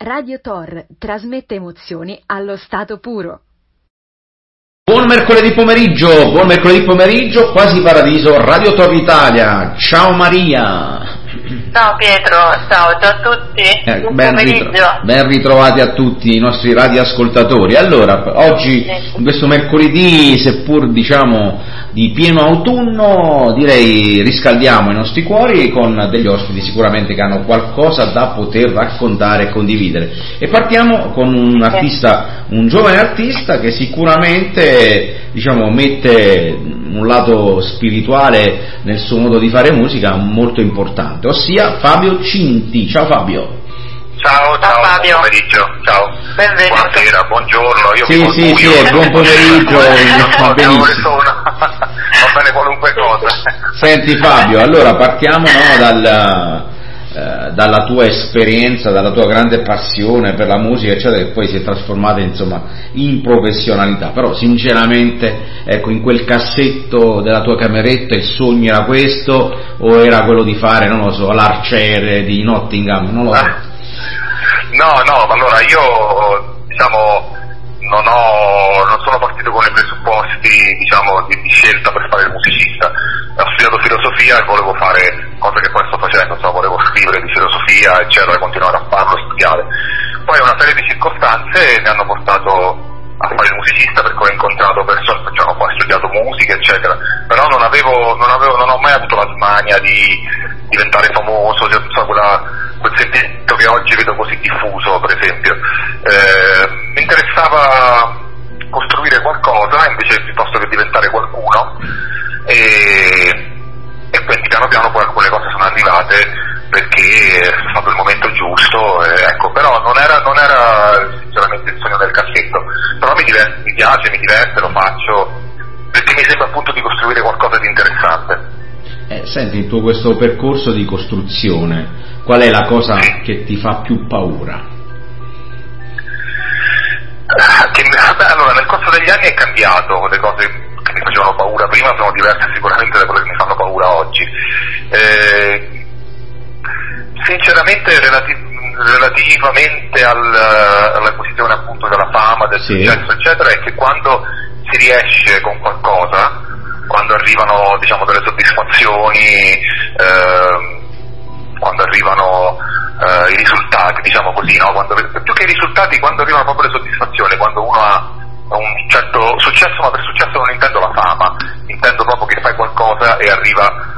Radio Tor trasmette emozioni allo stato puro. Buon mercoledì pomeriggio, quasi paradiso, Radio Tor Italia. Ciao Maria. Ciao Pietro, ciao a tutti, buon pomeriggio. Ben ritrovati a tutti i nostri radioascoltatori. Allora, oggi, in questo mercoledì, seppur diciamo di pieno autunno, direi riscaldiamo i nostri cuori con degli ospiti sicuramente che hanno qualcosa da poter raccontare e condividere. E partiamo con un artista, un giovane artista che sicuramente diciamo mette un lato spirituale nel suo modo di fare musica molto importante, ossia Fabio Cinti. Ciao Fabio. Ciao Fabio. Buon pomeriggio, ciao. Benvenuto. Buonasera, buongiorno. Io Sì, buon pomeriggio. Va benissimo. Va bene qualunque cosa. Senti Fabio, allora partiamo dalla tua esperienza, dalla tua grande passione per la musica, eccetera, che poi si è trasformata insomma in professionalità. Però sinceramente, ecco, in quel cassetto della tua cameretta il sogno era questo o era quello di fare, non lo so, l'arciere di Nottingham, non lo so. No, allora io diciamo non sono partito con i presupposti diciamo di scelta per fare il musicista. Ho studiato filosofia e volevo fare cose che poi sto facendo, insomma, volevo scrivere di filosofia eccetera, continuare a farlo e studiare. Poi una serie di circostanze mi hanno portato a fare il musicista, perché ho incontrato persone, cioè, ho studiato musica eccetera, però non ho mai avuto la smania di diventare famoso, cioè, quel sentimento che oggi vedo così diffuso, per esempio. Mi interessava costruire qualcosa invece piuttosto che diventare qualcuno, e quindi piano piano poi alcune cose sono arrivate perché è stato il momento giusto, ecco. Però non era sinceramente il sogno del cassetto, però mi piace, mi diverte, lo faccio perché mi sembra appunto di costruire qualcosa di interessante. Senti, in tutto questo percorso di costruzione, qual è la cosa che ti fa più paura? Allora, nel corso degli anni è cambiato, le cose che mi facevano paura prima sono diverse sicuramente da quelle che mi fanno paura oggi. Sinceramente relativamente all'acquisizione appunto della fama, del successo eccetera, è che quando si riesce con qualcosa, quando arrivano diciamo delle soddisfazioni, quando arrivano i risultati, diciamo così, no? Più che i risultati, quando arrivano proprio le soddisfazioni, quando uno ha un certo successo, ma per successo non intendo la fama, intendo proprio che fai qualcosa e arriva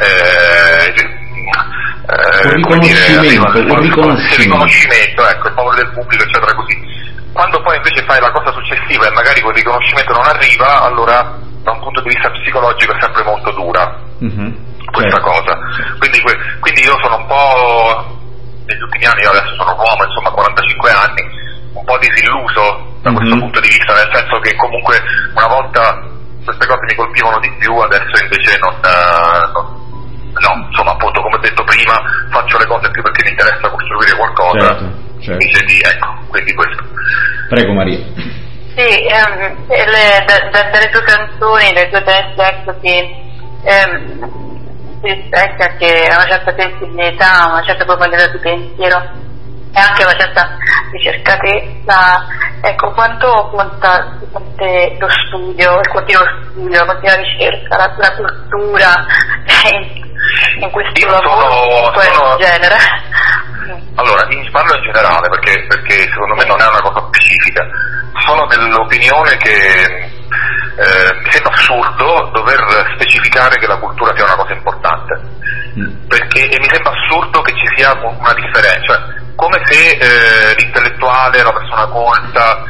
un riconoscimento, ecco, il favore del pubblico eccetera, così. Quando poi invece fai la cosa successiva e magari quel riconoscimento non arriva, allora da un punto di vista psicologico è sempre molto dura questa cosa. Quindi io sono un po', negli ultimi anni, io adesso sono un uomo, insomma 45 anni, un po' disilluso da questo punto di vista, nel senso che comunque una volta queste cose mi colpivano di più, adesso invece no, insomma appunto come ho detto prima, faccio le cose più perché mi interessa costruire qualcosa, invece di, ecco, quindi questo. Prego Maria. Sì, dalle tue canzoni, dai tuoi testi, ecco che si rispecchia che una certa sensibilità, una certa profondità di pensiero e anche una certa ricercatezza. Ecco, quanto conta lo studio, il continuo studio, la continua ricerca, la cultura in questo lavoro in genere? Allora, parlo in generale perché secondo me non è una cosa specifica. Sono dell'opinione che mi sembra assurdo dover specificare che la cultura sia una cosa importante, e mi sembra assurdo che ci sia una differenza, cioè come se l'intellettuale, la persona colta,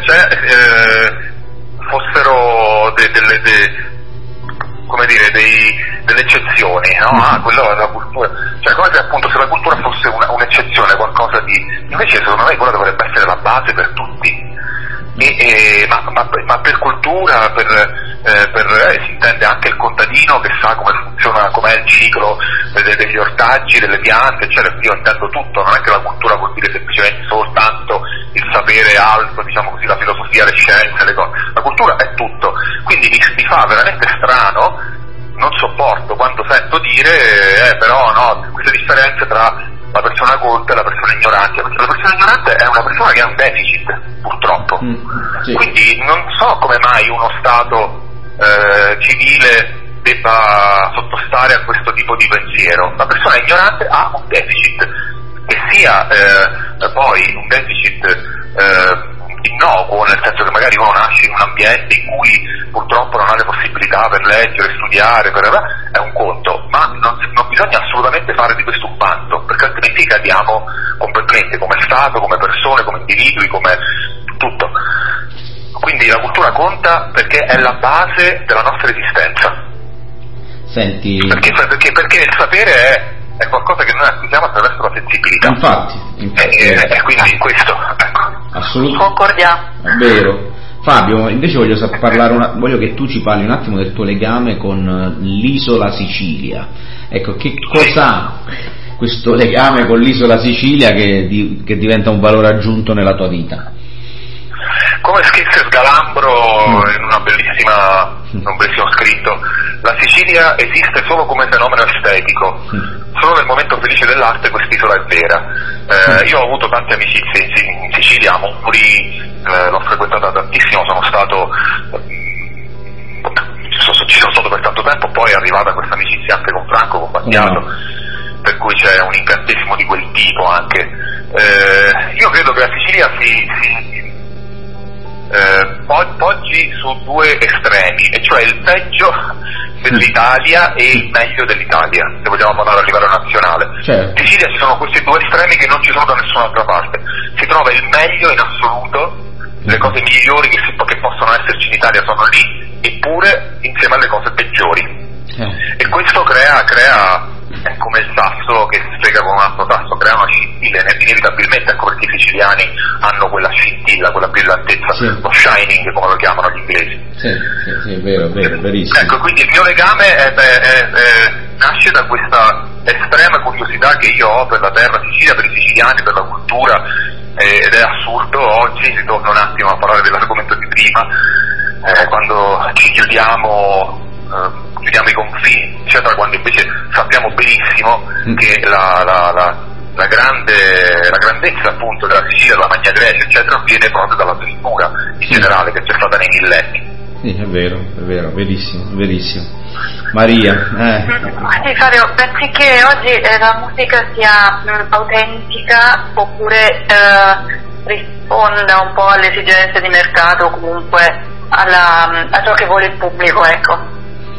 fossero delle eccezioni, no? Quello è la cultura, cioè come se appunto se la cultura fosse un'eccezione, qualcosa di, invece secondo me quella dovrebbe essere la base per tutti. Ma per cultura si intende anche il contadino che sa come funziona, com'è il ciclo degli ortaggi, delle piante, eccetera. Io intendo tutto, non è che la cultura vuol dire semplicemente soltanto il sapere alto, diciamo così, la filosofia, le scienze, le cose. La cultura è tutto, quindi mi fa veramente strano, non sopporto quando sento dire però no, queste differenze tra la persona colta e la persona ignorante, perché la persona ignorante è una persona che ha un deficit, purtroppo. Sì. Quindi non so come mai uno Stato civile debba sottostare a questo tipo di pensiero. La persona ignorante ha un deficit, che sia poi un deficit innocuo, nel senso che magari uno nasce in un ambiente in cui purtroppo non ha le possibilità per leggere, studiare, è un conto, ma non bisogna assolutamente fare di questo un vanto, perché altrimenti cadiamo completamente come Stato, come persone, come individui, come tutto. Quindi la cultura conta perché è la base della nostra esistenza. Senti... Perché il sapere è qualcosa che noi acquisiamo attraverso la sensibilità. Infatti e quindi questo, ecco. Assolutamente. Concordiamo. È vero. Fabio, invece voglio che tu ci parli un attimo del tuo legame con l'isola Sicilia. Ecco, che cos'ha questo legame con l'isola Sicilia che diventa un valore aggiunto nella tua vita? Come scrisse Sgalambro in un bellissimo scritto, la Sicilia esiste solo come fenomeno estetico, solo nel momento felice dell'arte quest'isola è vera. Io ho avuto tante amicizie in Sicilia, a Mori, l'ho frequentata tantissimo, ci sono stato per tanto tempo, poi è arrivata questa amicizia anche con Franco, con Battiato, per cui c'è un incantesimo di quel tipo anche. Io credo che la Sicilia poggi su due estremi, e cioè il peggio dell'Italia e il meglio dell'Italia, se vogliamo parlare a livello nazionale. Certo. In Sicilia ci sono questi due estremi che non ci sono da nessun'altra parte. Si trova il meglio in assoluto, le cose migliori che possono esserci in Italia sono lì, eppure insieme alle cose peggiori. E questo crea è come il sasso che si frega con un altro sasso, crea una scintilla inevitabilmente. Ecco perché i siciliani hanno quella scintilla, quella brillantezza, lo shining come lo chiamano gli inglesi. Sì, è vero, verissimo. Ecco, quindi il mio legame nasce da questa estrema curiosità che io ho per la terra Sicilia, per i siciliani, per la cultura, ed è assurdo. Oggi ritorno un attimo a parlare dell'argomento di prima, quando ci chiudiamo i confini, eccetera, quando invece sappiamo benissimo che la grandezza appunto della Sicilia, la Magna Grecia, eccetera, viene proprio dalla scrittura in generale che c'è stata nei millenni. Sì, è vero, verissimo. Maria. Sì, Fabio, pensi che oggi la musica sia autentica oppure risponda un po' alle esigenze di mercato o comunque a ciò che vuole il pubblico, ecco?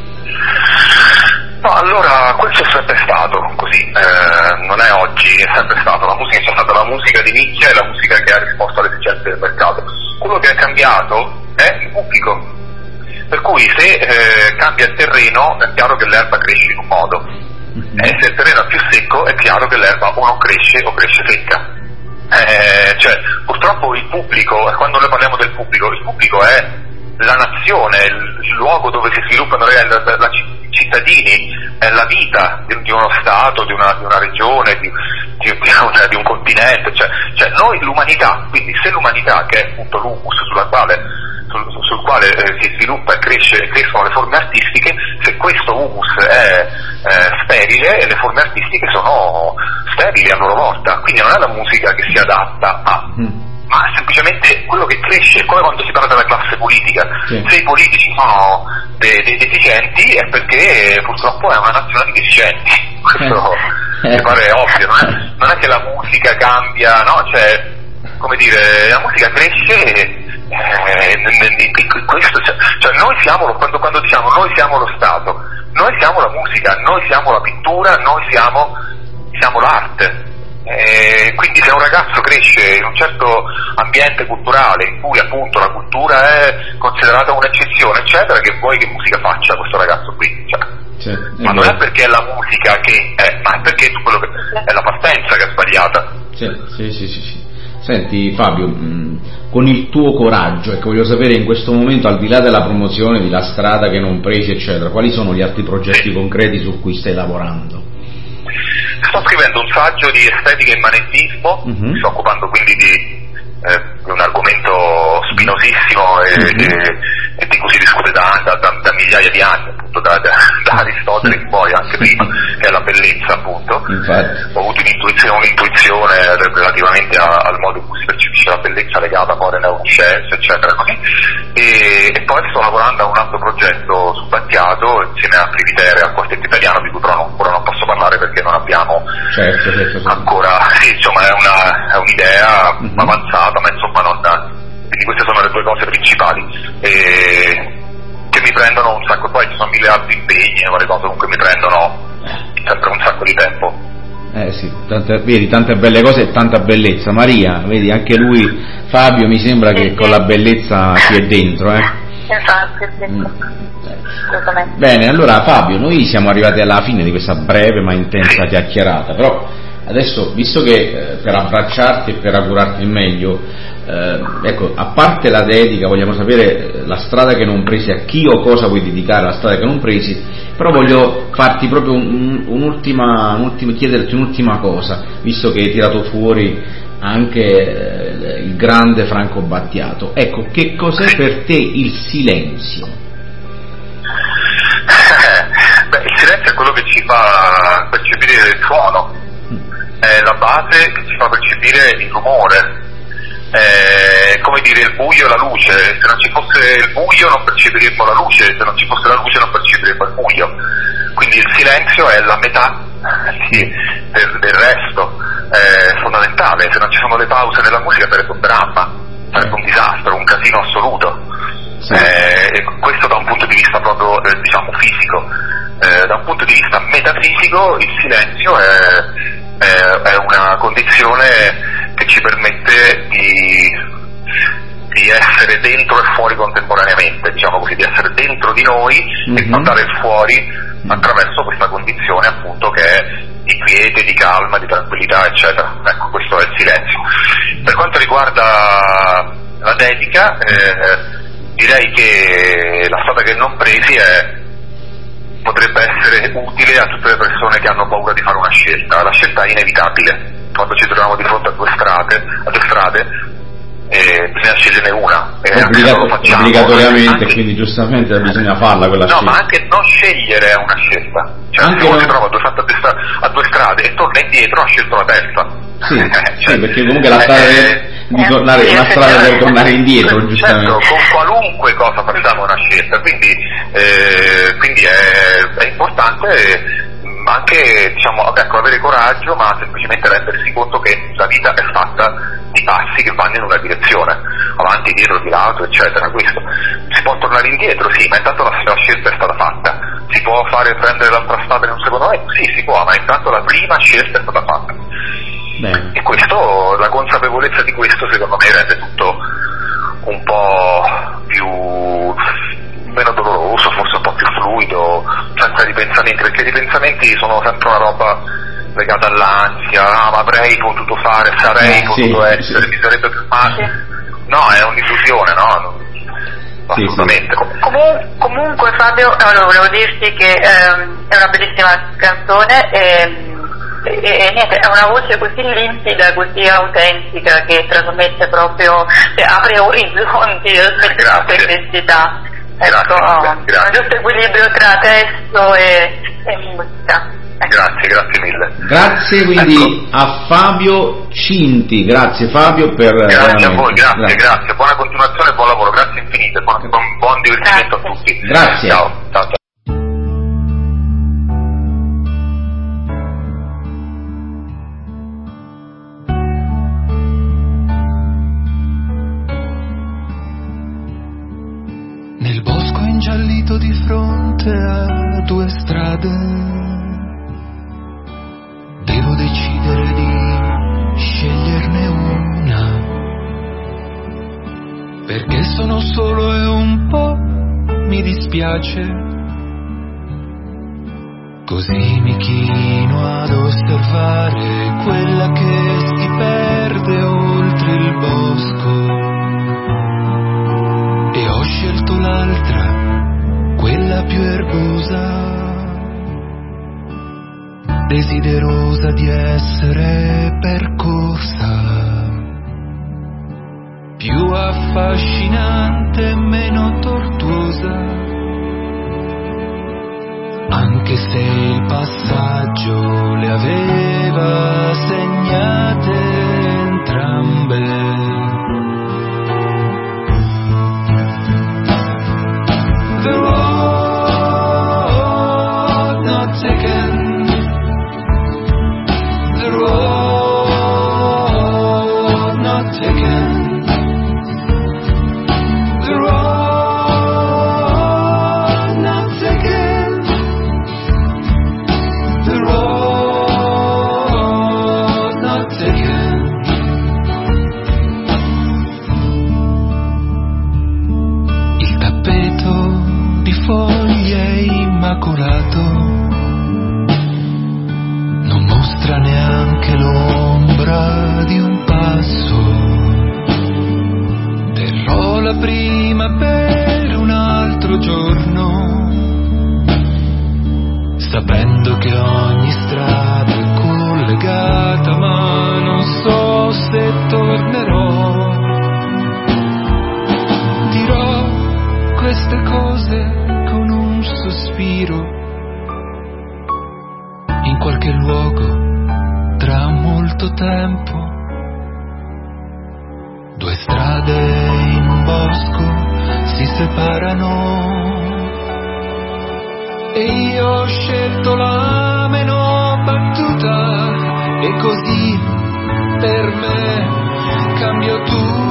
No, allora questo è sempre stato così, non è oggi, è sempre stato. La musica c'è stata la musica di nicchia e la musica che ha risposto alle esigenze del mercato. Quello che è cambiato è il pubblico, per cui se cambia il terreno è chiaro che l'erba cresce in un modo, e se il terreno è più secco è chiaro che l'erba o non cresce o cresce secca. Cioè, purtroppo il pubblico, quando noi parliamo del pubblico, il pubblico è la nazione, il luogo dove si sviluppano i cittadini, è la vita di uno Stato, di una regione, di un continente, cioè noi l'umanità. Quindi se l'umanità, che è appunto l'humus sul quale si sviluppa e crescono le forme artistiche, se questo humus è sterile, le forme artistiche sono sterili a loro volta. Quindi non è la musica che si adatta ma semplicemente quello che cresce, come quando si parla della classe politica. Se i politici sono dei deficienti è perché purtroppo è una nazione di deficienti. Questo mi pare ovvio, non è che la musica cambia, no? Cioè, come dire, la musica cresce questo, cioè noi siamo, quando diciamo noi siamo lo Stato, noi siamo la musica, noi siamo la pittura, noi siamo l'arte. Quindi se un ragazzo cresce in un certo ambiente culturale in cui appunto la cultura è considerata un'eccezione, eccetera, che vuoi che musica faccia questo ragazzo qui? Ma non è perché è la musica che è, ma è perché quello che è la partenza che è sbagliata. Sì. Senti Fabio, con il tuo coraggio, ecco, voglio sapere in questo momento, al di là della promozione di La strada che non presi, eccetera, quali sono gli altri progetti concreti su cui stai lavorando? Sto scrivendo un saggio di estetica e immanentismo, mi sto occupando quindi di un argomento spinosissimo e di cui si discute da migliaia di anni, appunto da Aristotele in poi, anche prima, che è la bellezza, appunto. Infatti. Ho avuto un'intuizione relativamente al modo in cui si percepisce la bellezza legata poi alle neuroscienze, eccetera, così. E poi sto lavorando a un altro progetto su Battiato insieme a Trivitere, al quartetto italiano, di cui però ancora non posso parlare perché non abbiamo certo. ancora, sì, insomma è un'idea avanzata, ma insomma non, quindi queste sono le due cose principali che mi prendono un sacco, poi ci sono 1000 altri impegni e varie cose, comunque mi prendono sempre un sacco di tempo. Sì, vedi, tante belle cose e tanta bellezza. Maria, vedi, anche lui, Fabio, mi sembra che con la bellezza ci è dentro, Esatto, Bene, allora Fabio, noi siamo arrivati alla fine di questa breve ma intensa chiacchierata, però adesso, visto che per abbracciarti e per augurarti il meglio, ecco, a parte la dedica, vogliamo sapere la strada che non presi, a chi o cosa vuoi dedicare la strada che non presi, però voglio farti proprio chiederti un'ultima cosa, visto che hai tirato fuori anche il grande Franco Battiato. Ecco, che cos'è per te il silenzio? Il silenzio è quello che ci fa percepire il suono, è la base che ci fa percepire il rumore, come dire il buio e la luce. Se non ci fosse il buio non percepiremmo la luce, se non ci fosse la luce non percepiremmo il buio, quindi il silenzio è la metà del resto, è fondamentale. Se non ci sono le pause nella musica sarebbe un dramma, sarebbe un disastro, un casino assoluto. E questo da un punto di vista proprio diciamo fisico. Da un punto di vista metafisico il silenzio è una condizione che ci permette di essere dentro e fuori contemporaneamente, diciamo così, di essere dentro di noi e andare fuori attraverso questa condizione appunto che è di quiete, di calma, di tranquillità, eccetera. Ecco, questo è il silenzio. Per quanto riguarda la dedica, direi che la strada che non presi potrebbe essere utile a tutte le persone che hanno paura di fare una scelta. La scelta è inevitabile. Quando ci troviamo di fronte a due strade, bisogna sceglierne una. Obbligatoriamente, quindi giustamente bisogna farla quella scelta. No, ma anche non scegliere è una scelta. Cioè, se uno si trova a due strade e torna indietro, ha scelto la terza. Sì, perché comunque la strada di tornare, una strada per tornare indietro, giustamente. Certo, con qualunque cosa facciamo una scelta, quindi è importante anche, diciamo, avere coraggio, ma semplicemente rendersi conto che la vita è fatta di passi che vanno in una direzione, avanti, dietro, di lato, eccetera. Questo si può tornare indietro, sì, ma intanto la scelta è stata fatta. Si può prendere l'altra strada in un secondo momento? Sì, si può, ma intanto la prima scelta è stata fatta. Bene. E questo, la consapevolezza di questo, secondo me, rende tutto un po' meno doloroso, forse un po' più fluido, senza ripensamenti, perché i ripensamenti sono sempre una roba legata all'ansia, ma avrei potuto fare, sarei potuto essere, mi sarebbe più facile. No, è un'illusione, no? Assolutamente. Comunque Fabio, volevo dirti che è una bellissima canzone e niente, è una voce così limpida, così autentica, che trasmette proprio, apre orizzonti, trasmette complessità. Ecco, un giusto equilibrio tra testo e musica. Grazie mille. Grazie quindi a Fabio Cinti, grazie Fabio per... Grazie a voi, grazie. Buona continuazione e buon lavoro, grazie infinite, buon divertimento a tutti. Grazie. Ciao. Nel bosco ingiallito di fronte a due strade, devo decidere di sceglierne una, perché sono solo e un po' mi dispiace. Così mi chino ad osservare quella che si perde oltre il bosco. E ho scelto l'altra, quella più erbosa, desiderosa di essere percorsa, più affascinante e meno tortuosa. anche se il passaggio le aveva segnate entrambe. The road not taken, the road not taken, the road not taken, the road not taken. Il tappeto di foglie immacolato non mostra neanche l'ombra di un passo. Terrò la prima per un altro giorno, sapendo che ogni strada è collegata, ma non so se tornerò. Dirò queste cose con un sospiro, in qualche luogo tra molto tempo. Due strade in un bosco si separano e io ho scelto la meno battuta, e così per me cambio tutto.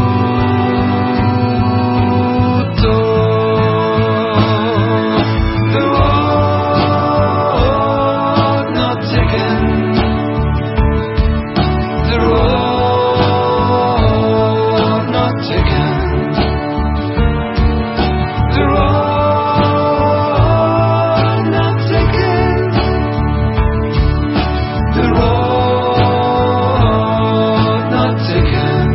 The road not taken, the road not taken, the road not taken, the road not taken.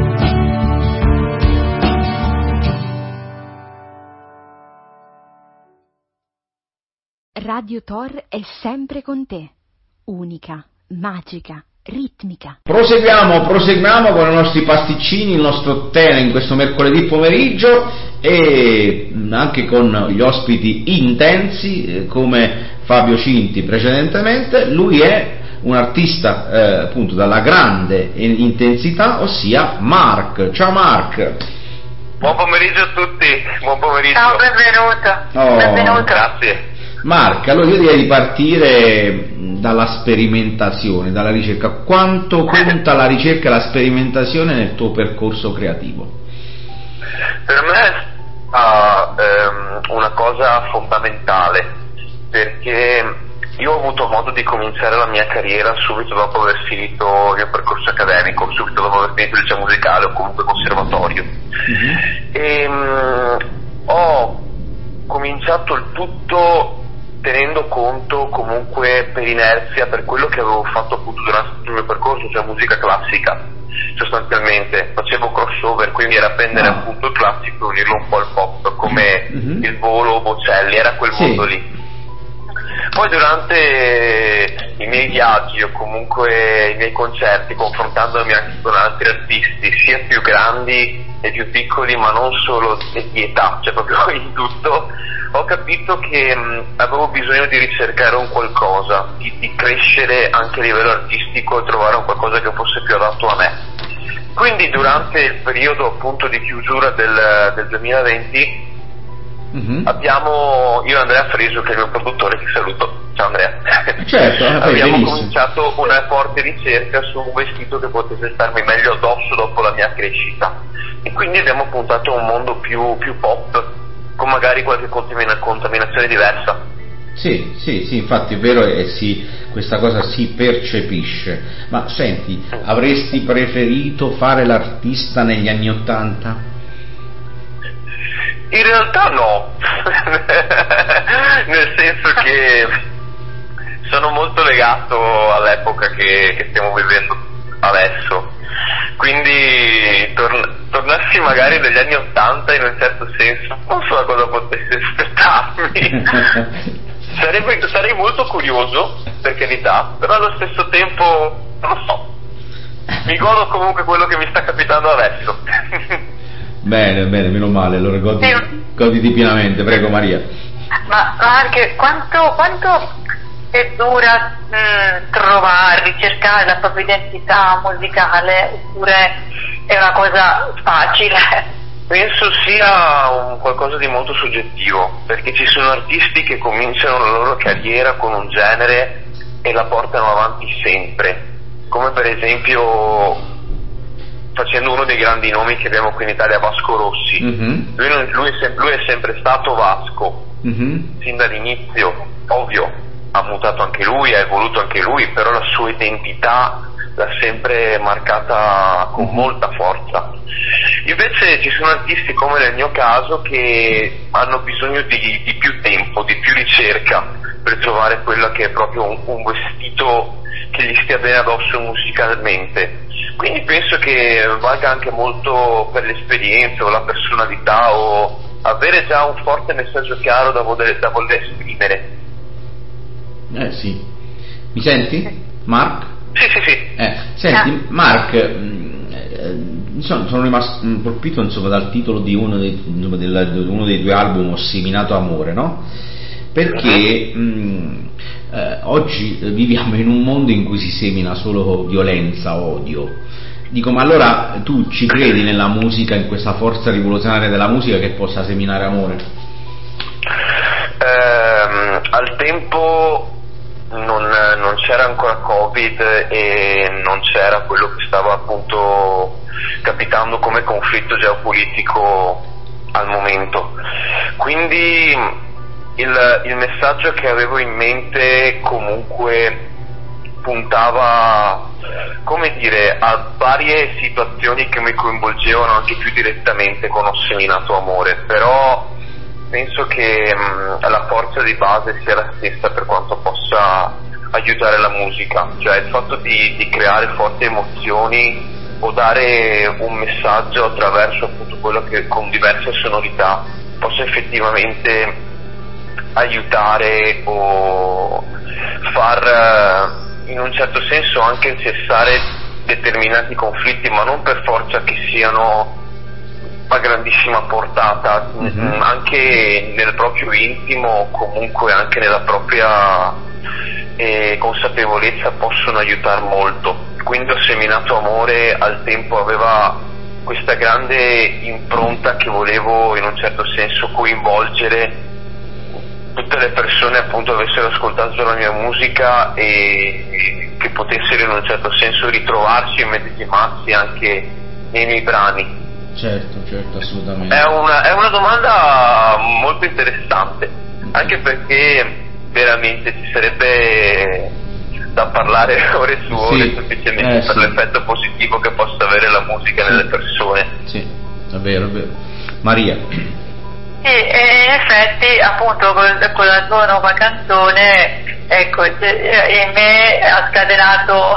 Radio Tor è sempre con te, unica, magica, ritmica. Proseguiamo con i nostri pasticcini, il nostro tè in questo mercoledì pomeriggio, e anche con gli ospiti intensi come Fabio Cinti precedentemente. Lui è un artista appunto dalla grande intensità, ossia Mark. Ciao Mark. Buon pomeriggio a tutti, buon pomeriggio. Ciao, benvenuto. Benvenuto. Grazie. Mark, allora io direi di partire dalla sperimentazione, dalla ricerca. Quanto conta la ricerca e la sperimentazione nel tuo percorso creativo? Per me è una cosa fondamentale, perché io ho avuto modo di cominciare la mia carriera subito dopo aver finito il mio percorso accademico, subito dopo aver finito il liceo musicale o comunque conservatorio. E ho cominciato il tutto tenendo conto comunque per inerzia, per quello che avevo fatto appunto durante il mio percorso, cioè musica classica. Sostanzialmente facevo crossover, quindi era prendere appunto il classico e unirlo un po' al pop, come il Volo o Bocelli, era quel mondo lì. Poi durante i miei viaggi o comunque i miei concerti, confrontandomi anche con altri artisti, sia più grandi e più piccoli, ma non solo di età, cioè proprio in tutto, ho capito che avevo bisogno di ricercare un qualcosa, di crescere anche a livello artistico e trovare un qualcosa che fosse più adatto a me. Quindi durante il periodo appunto di chiusura del 2020 abbiamo, io e Andrea Fresu, che è il mio produttore, che saluto, ciao Andrea, certo, abbiamo cominciato una forte ricerca su un vestito che potesse starmi meglio addosso dopo la mia crescita, e quindi abbiamo puntato a un mondo più pop, con magari qualche contaminazione diversa. Sì, infatti è vero, e questa cosa si percepisce. Ma senti, avresti preferito fare l'artista negli anni '80? In realtà no, nel senso che sono molto legato all'epoca che stiamo vivendo adesso, quindi tornassi magari negli anni '80 in un certo senso, non so cosa potesse aspettarmi. Sarei molto curioso, per carità, però allo stesso tempo non lo so, mi godo comunque quello che mi sta capitando adesso. Bene, meno male, allora goditi pienamente, prego Maria. Ma anche quanto è dura trovare, ricercare la propria identità musicale, oppure è una cosa facile? Penso sia qualcosa di molto soggettivo, perché ci sono artisti che cominciano la loro carriera con un genere e la portano avanti sempre, come per esempio, facendo uno dei grandi nomi che abbiamo qui in Italia, Vasco Rossi. Lui è sempre stato Vasco, sin dall'inizio. Ovvio, ha mutato anche lui, ha evoluto anche lui, però la sua identità l'ha sempre marcata con molta forza. Invece ci sono artisti, come nel mio caso, che hanno bisogno di più tempo, di più ricerca per trovare quello che è proprio un vestito che gli stia bene addosso musicalmente. Quindi penso che valga anche molto per l'esperienza o la personalità, o avere già un forte messaggio chiaro da voler esprimere. Sì. Mi senti? Mark? Sì. Senti, Mark, sono rimasto colpito dal titolo di uno dei due album, Seminato Amore, no? Perché oggi viviamo in un mondo in cui si semina solo violenza, odio. Dico, ma allora tu ci credi nella musica, in questa forza rivoluzionaria della musica che possa seminare amore? Al tempo non c'era ancora Covid e non c'era quello che stava appunto capitando come conflitto geopolitico al momento, quindi il messaggio che avevo in mente comunque puntava, come dire, a varie situazioni che mi coinvolgevano anche più direttamente con Ho Seminato Amore, però penso che la forza di base sia la stessa per quanto possa aiutare la musica, cioè il fatto di creare forti emozioni o dare un messaggio attraverso appunto quello che con diverse sonorità possa effettivamente aiutare o far in un certo senso anche cessare determinati conflitti, ma non per forza che siano a grandissima portata, anche nel proprio intimo, comunque anche nella propria consapevolezza possono aiutare molto. Quindi Ho Seminato Amore al tempo aveva questa grande impronta che volevo in un certo senso coinvolgere tutte le persone appunto avessero ascoltato la mia musica e che potessero in un certo senso ritrovarsi e medesimarsi anche nei miei brani. Certo, assolutamente. È una domanda molto interessante, anche perché veramente ci sarebbe da parlare ore su ore, semplicemente per l'effetto positivo che possa avere la musica nelle persone. Sì, è vero. Maria? Sì, in effetti appunto con la tua nuova canzone, ecco, in me ha scatenato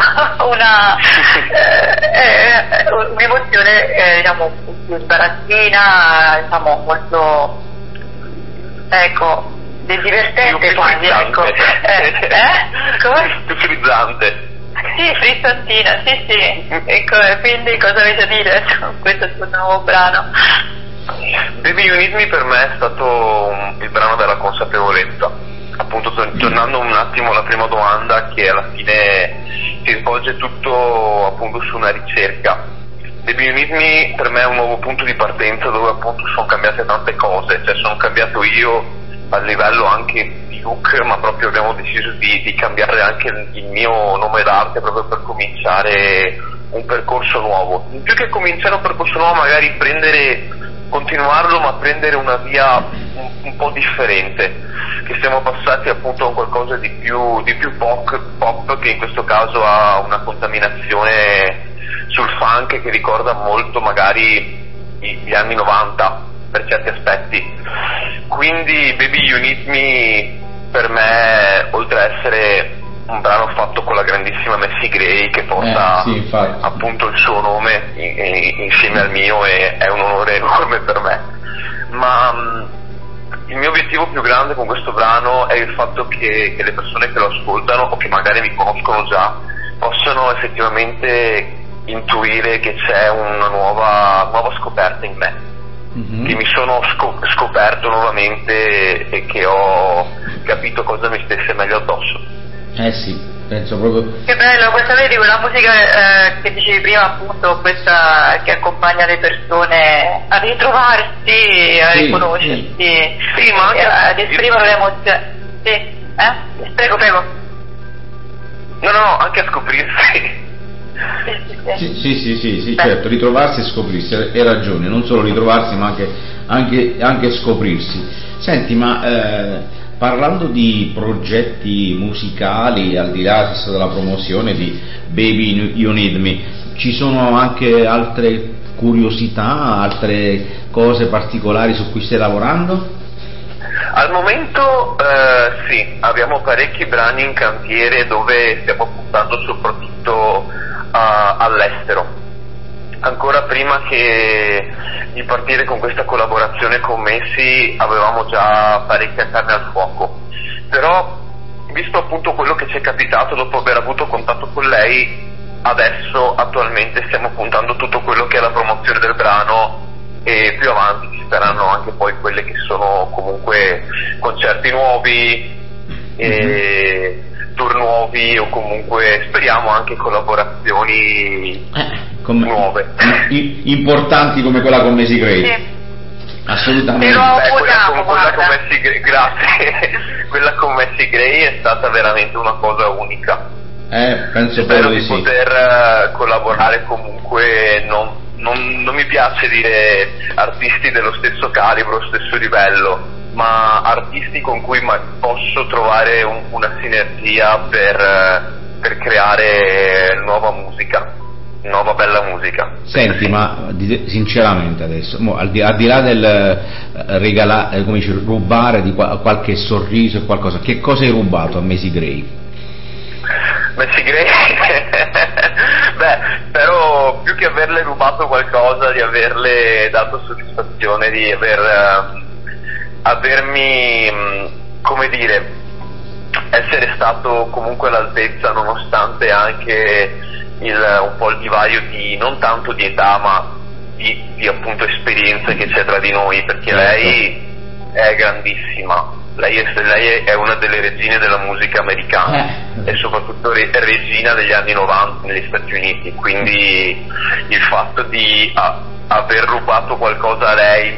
un'emozione diciamo più sbarazzina, diciamo molto, ecco, divertente quasi, ecco. Come? Più frizzante. Sì, frizzantina, sì. Ecco, quindi cosa avete a dire su questo tuo nuovo brano? Baby You Need Me per me è stato il brano della consapevolezza, appunto tornando un attimo alla prima domanda, che alla fine si svolge tutto appunto su una ricerca. Baby You Need Me per me è un nuovo punto di partenza dove appunto sono cambiate tante cose, cioè sono cambiato io a livello anche di look, ma proprio abbiamo deciso di cambiare anche il mio nome d'arte proprio per cominciare un percorso nuovo. In più che cominciare un percorso nuovo, magari continuarlo, ma prendere una via un po' differente, che siamo passati appunto a un qualcosa di più pop, che in questo caso ha una contaminazione sul funk che ricorda molto magari gli anni 90 per certi aspetti. Quindi Baby You Need Me per me, oltre a essere un brano fatto con la grandissima Messi Gray che porta appunto il suo nome insieme al mio, e è un onore enorme per me, ma il mio obiettivo più grande con questo brano è il fatto che le persone che lo ascoltano o che magari mi conoscono già possano effettivamente intuire che c'è una nuova scoperta in me, che mi sono scoperto nuovamente e che ho capito cosa mi stesse meglio addosso. Sì, penso proprio. Che bello, questa vedi quella musica che dicevi prima, appunto, questa che accompagna le persone a ritrovarsi, a riconoscersi, sì, ma anche ad esprimere le emozioni. Sì, prego. No, anche a scoprirsi. Sì, certo, ritrovarsi e scoprirsi, hai ragione, non solo ritrovarsi ma anche scoprirsi. Senti, ma parlando di progetti musicali, al di là della promozione di Baby You Need Me, ci sono anche altre curiosità, altre cose particolari su cui stai lavorando? Al momento sì, abbiamo parecchi brani in cantiere dove stiamo puntando soprattutto all'estero. Ancora prima di partire con questa collaborazione con Messi avevamo già parecchia carne al fuoco, però visto appunto quello che ci è capitato dopo aver avuto contatto con lei, adesso attualmente stiamo puntando tutto quello che è la promozione del brano, e più avanti ci saranno anche poi quelle che sono comunque concerti nuovi e tour nuovi, o comunque speriamo anche collaborazioni nuove importanti come quella con Macy Gray. Sì. Assolutamente. Quella con Macy Gray è stata veramente una cosa unica. Penso spero di sì. poter collaborare comunque, non mi piace dire artisti dello stesso calibro, stesso livello, ma artisti con cui posso trovare una sinergia per creare nuova musica, nuova bella musica. Senti, ma sinceramente adesso, al di là del regalare, come dice, rubare di qualche sorriso e qualcosa, che cosa hai rubato a Macy Gray? Macy Gray? Beh, però più che averle rubato qualcosa, di averle dato soddisfazione, di avermi, come dire, essere stato comunque all'altezza, nonostante anche un po' il divario di, non tanto di età, ma di appunto esperienza che c'è tra di noi, perché lei è grandissima. Lei è una delle regine della musica americana e soprattutto regina degli anni 90 negli Stati Uniti, quindi il fatto di aver rubato qualcosa a lei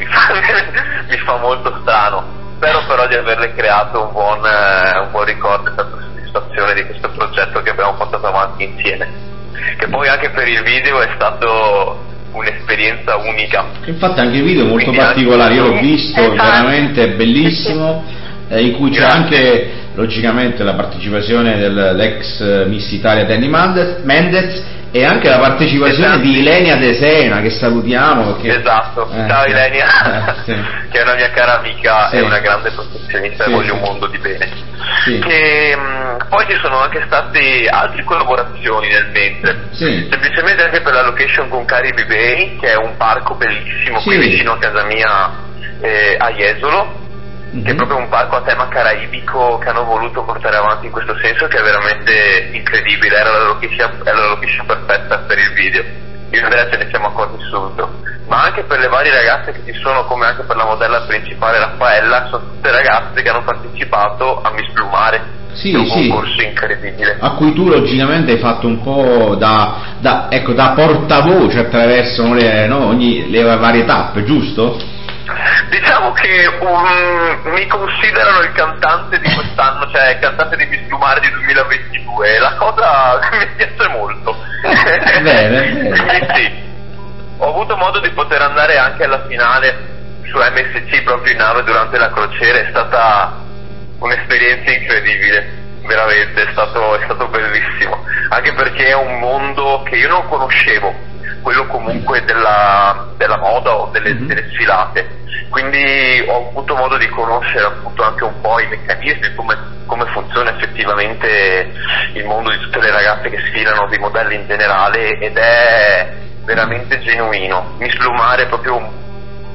mi fa molto strano. Spero però di averle creato un buon ricordo e tanta soddisfazione di questo progetto che abbiamo portato avanti insieme, che poi anche per il video è stato un'esperienza unica. Infatti anche il video è molto particolare, io l'ho visto, veramente bellissimo, in cui c'è anche logicamente la partecipazione dell'ex Miss Italia Danny Mendez e anche la partecipazione di Ilenia De Sena, che salutiamo perché... Esatto, ciao Ilenia, sì. Che è una mia cara amica, sì. E una grande professionista, e voglio un mondo di bene. Sì. Che poi ci sono anche state altre collaborazioni nel mentre, semplicemente anche per la location con Caribe Bay, che è un parco bellissimo qui vicino a casa mia, a Jesolo, che è proprio un parco a tema caraibico che hanno voluto portare avanti in questo senso, che è veramente incredibile. Era la location perfetta per il video. Io e Andrea ce ne siamo accorti subito, ma anche per le varie ragazze che ci sono, come anche per la modella principale Raffaella, sono tutte ragazze che hanno partecipato a Miss Blumare, un concorso incredibile, a cui tu logicamente hai fatto un po' da portavoce attraverso le varie tappe, giusto? Diciamo che mi considerano il cantante di quest'anno, cioè il cantante di Miss Blumare di 2022, la cosa mi piace molto. Bene. Sì. Ho avuto modo di poter andare anche alla finale su MSC proprio in nave durante la crociera, è stata un'esperienza incredibile, veramente, è stato bellissimo, anche perché è un mondo che io non conoscevo, quello comunque della moda o delle sfilate, quindi ho avuto modo di conoscere appunto anche un po' i meccanismi, come funziona effettivamente il mondo di tutte le ragazze che sfilano, di modelli in generale, ed è veramente genuino. Miss Blumare è proprio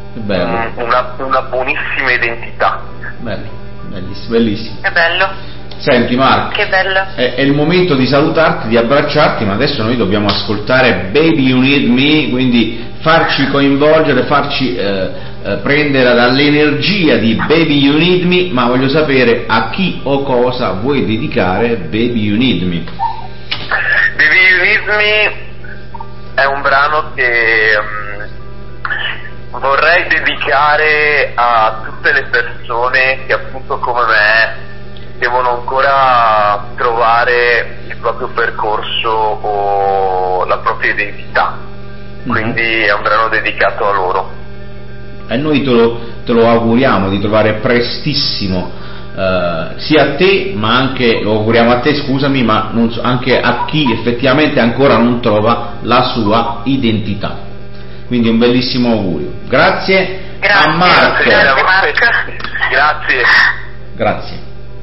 una buonissima identità. Bellissimo. Che bello. Senti Mark, che bello. È il momento di salutarti, di abbracciarti, ma adesso noi dobbiamo ascoltare Baby You Need Me, quindi farci coinvolgere, farci prendere dall'energia di Baby You Need Me, ma voglio sapere a chi o cosa vuoi dedicare Baby You Need Me. Baby You Need Me è un brano che vorrei dedicare a tutte le persone che appunto come me devono ancora trovare il proprio percorso o la propria identità, quindi è un brano dedicato a loro. E noi te lo auguriamo di trovare prestissimo, sia a te, ma anche, lo auguriamo a te, scusami, ma anche a chi effettivamente ancora non trova la sua identità. Quindi un bellissimo augurio. Grazie a Mark. Grazie Mark. Grazie.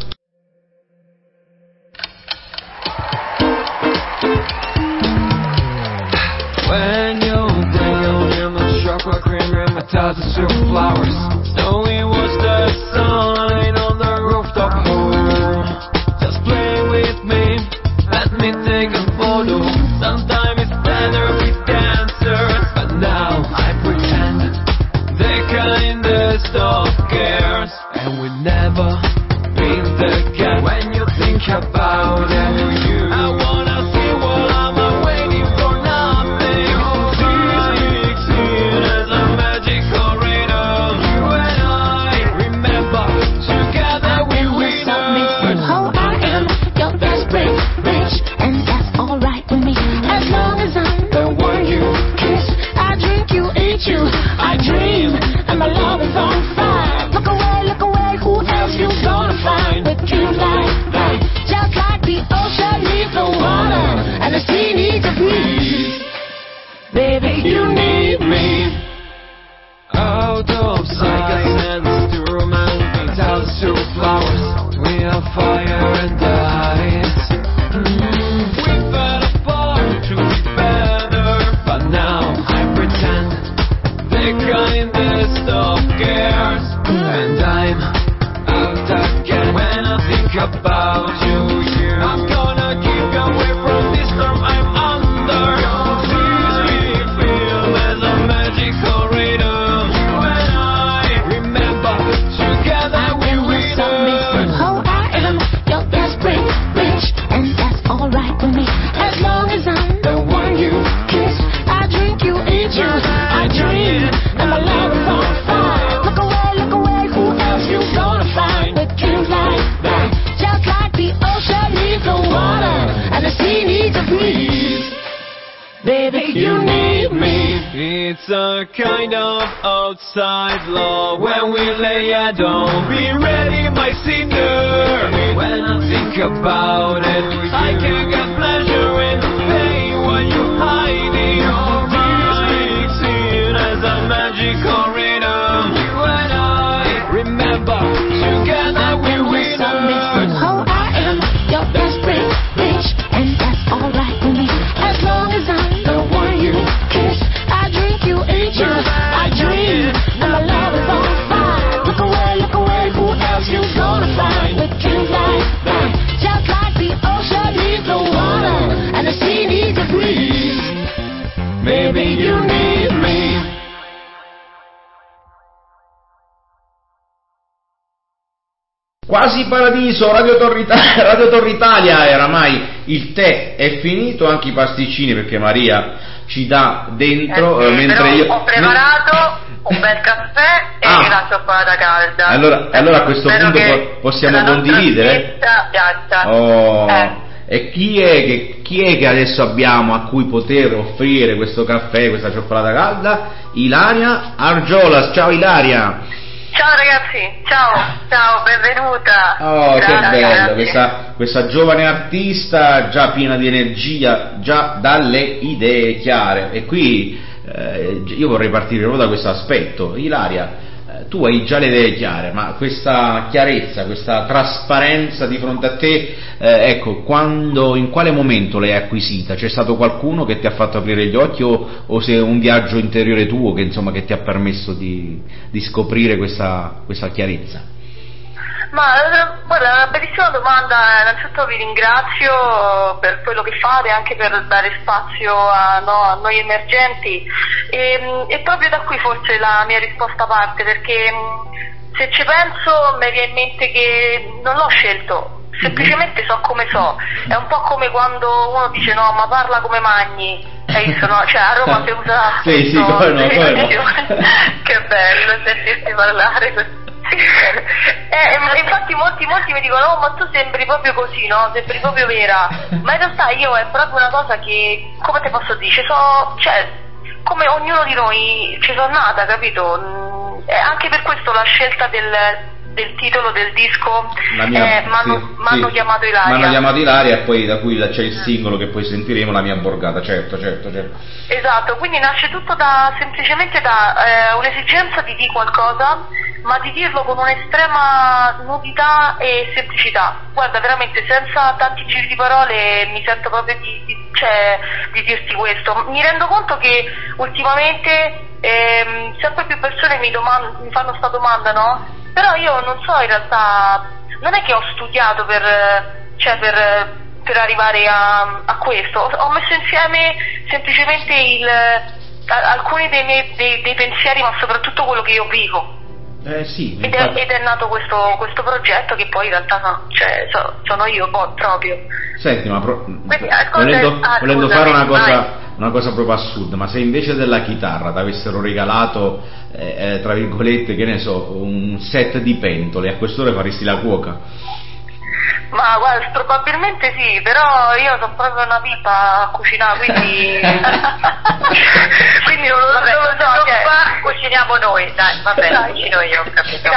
When you're down in my chocolate cream and my thousands of flowers, snowy was the sign on the rooftop home. Just play with me, let me take a photo. Sometimes it's better with dancers, but now I pretend the kindest of cares, and we never been together. When you think about it, I wanna see what I'm waiting for. Nothing. This scene as a magical rhythm. You and I remember together we win. Oh, I am your best friend, rich, and that's alright with me. As long as I'm the one you kiss, I drink you, eat you, I dream, and my love is on fire. Look away, who else you gonna find with dreams like that? Just like the ocean needs the water, and the sea needs a breeze. Baby, you need me. Out of sight, I sense to romance, thousands of flowers. We have fire and ice. We fell apart to be better, but now I pretend the kindest of cares, and I'm out again. When I think about you, I'm gonna keep away from this storm I'm under. This big film as a magical rhythm. You and I remember together we win. Oh, I am your best friend, rich, and that's alright with me. As long as I'm the one you kiss, I drink you, eat you, I dream, and my love is on fire. Look away, who else you gonna find with dreams like that? Just like the ocean needs the water, and the sea needs a breeze. Baby, you need me. It's a kind of outside love. When we lay it down, be ready, my sinner. When I think about it, I can get pleasure in the pain when you're hiding. This big scene as a magical rhythm. You and I remember together we win. Oh, I am your best friend, rich, and that's alright with me. As long as I'm the one you kiss, I drink you, eat you, I dream, and my love is on fire. Look away, who else you gonna find with dreams like that? Just like the ocean needs the water, and the sea needs a breeze. Baby, you need me. Quasi Paradiso, Radio Torre Italia, e oramai il tè è finito, anche i pasticcini, perché Maria ci dà dentro, mentre io ho preparato un bel caffè e la cioccolata calda. Allora a questo punto possiamo condividere? Piazza. E chi è che adesso abbiamo a cui poter offrire questo caffè, questa cioccolata calda? Ilaria Argiolas. Ciao Ilaria. Ciao ragazzi, ciao, benvenuta. Oh, grazie, che bello, questa giovane artista già piena di energia, già dalle idee chiare. E qui io vorrei partire proprio da questo aspetto. Ilaria, tu hai già le idee chiare, ma questa chiarezza, questa trasparenza di fronte a te, ecco, in quale momento l'hai acquisita? C'è stato qualcuno che ti ha fatto aprire gli occhi o se è un viaggio interiore tuo che ti ha permesso di scoprire questa chiarezza? Ma guarda, è una bellissima domanda, innanzitutto vi ringrazio per quello che fate, anche per dare spazio a noi emergenti, e proprio da qui forse la mia risposta parte, perché se ci penso mi viene in mente che non l'ho scelto, semplicemente so come so. È un po' come quando uno dice no, ma parla come Magni, hai visto, no? Cioè a Roma si usa sì, come no. Che bello sentirti parlare così. Infatti molti mi dicono oh, ma tu sembri proprio così, no? Sembri proprio vera. Ma in realtà io è proprio una cosa che, come te posso dire, cioè come ognuno di noi ci sono nata, capito? Anche per questo la scelta del titolo del disco m'hanno chiamato Ilaria. M'hanno chiamato Ilaria, e poi da cui c'è il singolo che poi sentiremo, La mia borgata, certo. Esatto, quindi nasce tutto semplicemente da un'esigenza di dire qualcosa, ma di dirlo con un'estrema nudità e semplicità. Guarda, veramente senza tanti giri di parole mi sento proprio di dirti questo. Mi rendo conto che ultimamente sempre più persone mi fanno sta domanda, no? Però io non so, in realtà non è che ho studiato per arrivare a questo. Ho messo insieme semplicemente alcuni dei pensieri, ma soprattutto quello che io vivo. Sì, ed è nato questo progetto che poi in realtà sono io proprio. Senti, ma volendo fare una cosa proprio assurda, ma se invece della chitarra ti avessero regalato tra virgolette, che ne so, un set di pentole, a quest'ora faresti la cuoca? Ma guarda, probabilmente sì, però io sono proprio una pipa a cucinare, quindi quindi non lo so, cuciniamo noi, dai, vabbè, cucino io, ho capito.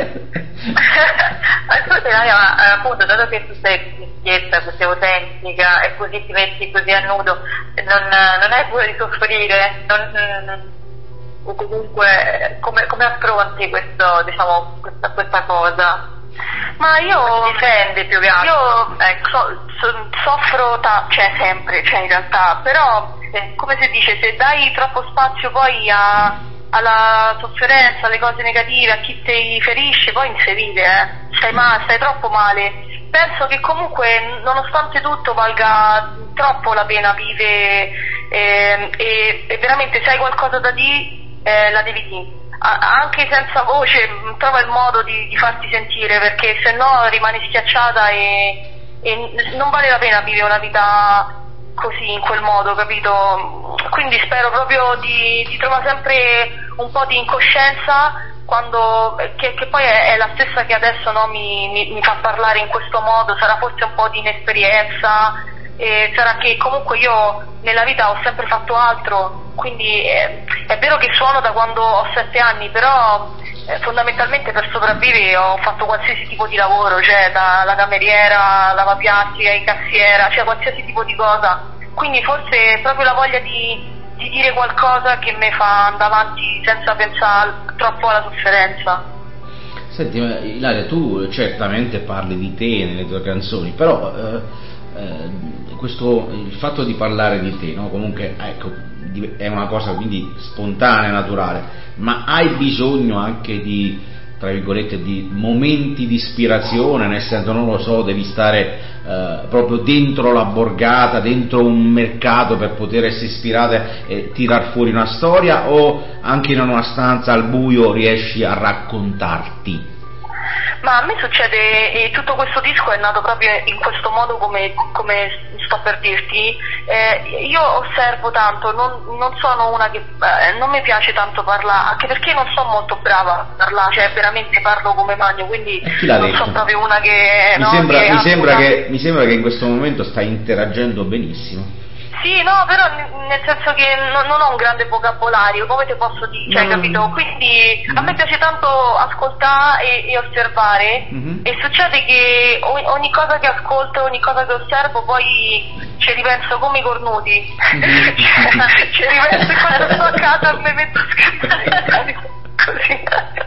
Ascolta, appunto, dato che tu sei così schietta, così autentica e così ti metti così a nudo, non hai paura di soffrire, o comunque come affronti questa cosa? Ma io dipende più che altro. Io soffro sempre, in realtà, però come si dice, se dai troppo spazio poi alla sofferenza, alle cose negative, a chi ti ferisce, poi non si vive, stai troppo male. Penso che comunque nonostante tutto valga troppo la pena vivere, e veramente se hai qualcosa da dire la devi dire. Anche senza voce, trova il modo di farti sentire, perché se no rimani schiacciata e non vale la pena vivere una vita così, in quel modo, capito? Quindi spero proprio di trovare sempre un po' di incoscienza, che poi è la stessa che adesso, no, mi fa parlare in questo modo. Sarà forse un po' di inesperienza, sarà che comunque io nella vita ho sempre fatto altro, quindi è vero che suono da quando ho 7 anni, però fondamentalmente per sopravvivere ho fatto qualsiasi tipo di lavoro, cioè dalla cameriera, lavapiatti, cassiera, cioè qualsiasi tipo di cosa. Quindi forse è proprio la voglia di dire qualcosa che mi fa andare avanti senza pensare troppo alla sofferenza. Senti, Ilaria, tu certamente parli di te nelle tue canzoni, però il fatto di parlare di te, no? Comunque, ecco, è una cosa quindi spontanea, naturale, ma hai bisogno anche di, tra virgolette, di momenti di ispirazione, nel senso, non lo so, devi stare proprio dentro la borgata, dentro un mercato per poter essere ispirata e tirar fuori una storia, o anche in una stanza al buio riesci a raccontarti? Ma a me succede, e tutto questo disco è nato proprio in questo modo, come sto per dirti. Io osservo tanto, non sono una che non mi piace tanto parlare, anche perché non sono molto brava a parlare, cioè veramente parlo come Magno, quindi non sono proprio una che mi sembra che in questo momento stai interagendo benissimo. Sì, no, però nel senso che non ho un grande vocabolario, come te posso dire, cioè, capito? Quindi a me piace tanto ascoltare e osservare, e succede che ogni cosa che ascolto, ogni cosa che osservo, poi ci ripenso come i cornuti. Ci ripenso quando sto a casa e mi metto a scattare così.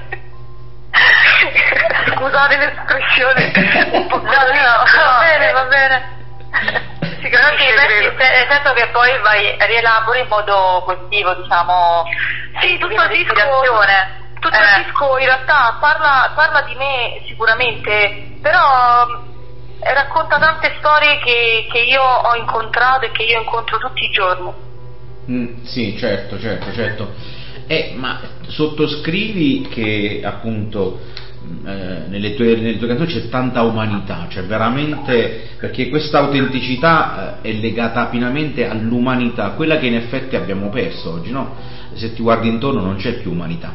Scusate l'espressione un po'. No, va bene. Sicuramente, nel senso che poi rielabori in modo positivo, diciamo. Sì, tutto il tutto il disco in realtà parla di me sicuramente, però racconta tante storie che io ho incontrato e che io incontro tutti i giorni. Sì, certo. Ma sottoscrivi che appunto nelle tue canzoni c'è tanta umanità, cioè veramente, perché questa autenticità è legata pienamente all'umanità, quella che in effetti abbiamo perso oggi, no? Se ti guardi intorno non c'è più umanità.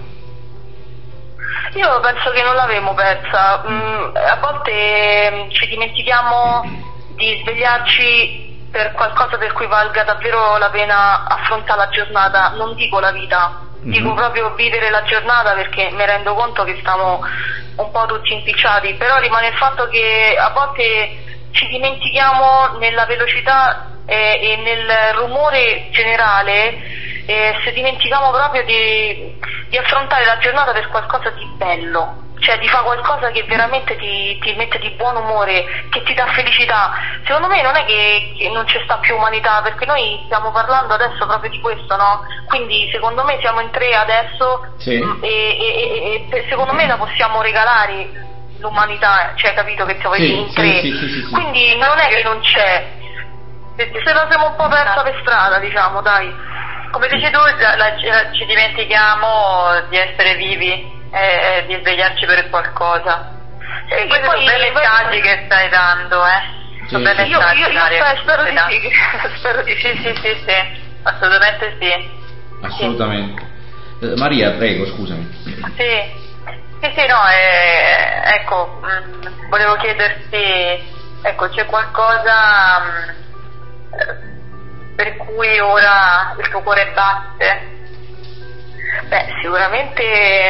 Io penso che non l'avevamo persa. A volte ci dimentichiamo di svegliarci per qualcosa per cui valga davvero la pena affrontare la giornata, non dico la vita, dico proprio vivere la giornata, perché mi rendo conto che stiamo un po' tutti impicciati, però rimane il fatto che a volte ci dimentichiamo nella velocità e nel rumore generale, se dimentichiamo proprio di affrontare la giornata per qualcosa di bello, cioè di fare qualcosa che veramente ti mette di buon umore, che ti dà felicità. Secondo me non è che non ci sta più umanità, perché noi stiamo parlando adesso proprio di questo, no? Quindi secondo me siamo in 3 adesso, sì. e secondo me la possiamo regalare l'umanità, cioè capito che siamo in 3, sì. Quindi non è che non c'è, se la siamo un po' persa per strada, diciamo, dai. Come dici tu, ci dimentichiamo di essere vivi e di svegliarci per qualcosa. E questi sono bei messaggi che stai dando, sono bei messaggi. Io spero di sì. Sì, assolutamente sì. Assolutamente. Maria, prego, scusami. Sì, no, ecco, volevo chiederti, ecco, c'è qualcosa per cui ora il tuo cuore batte? Beh, sicuramente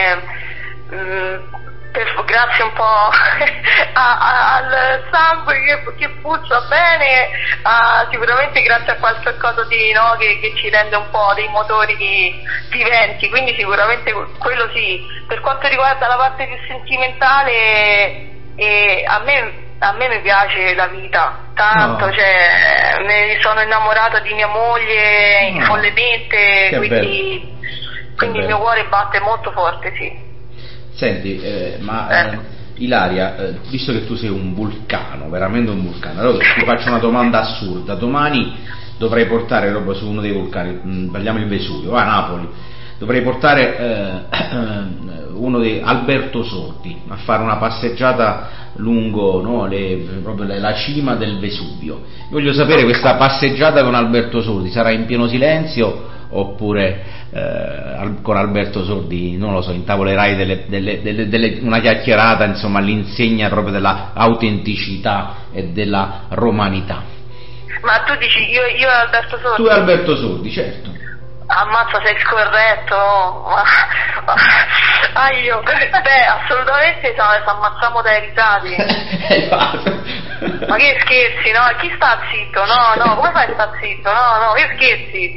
grazie un po' al sangue che puzza bene, sicuramente grazie a qualche cosa che ci rende un po' dei motori viventi, quindi sicuramente quello sì. Per quanto riguarda la parte più sentimentale, a me mi piace la vita tanto, cioè mi sono innamorata di mia moglie follemente, quindi il mio cuore batte molto forte, sì. Senti, Ilaria, visto che tu sei un vulcano, veramente un vulcano, allora ti faccio una domanda assurda. Domani dovrei portare proprio su uno dei vulcani, parliamo il Vesuvio, a Napoli, dovrei portare uno di Alberto Sordi a fare una passeggiata lungo, no, proprio la cima del Vesuvio. Io voglio sapere, questa passeggiata con Alberto Sordi sarà in pieno silenzio oppure con Alberto Sordi, non lo so, intavolerai una chiacchierata, insomma, all'insegna proprio della autenticità e della romanità? Ma tu dici io e Alberto Sordi? Tu e Alberto Sordi, certo. Ammazza, sei scorretto. Beh, assolutamente ci ammazziamo dai risati. Ma che scherzi, no? Chi sta zitto? No, come fai a sta zitto? No, che scherzi?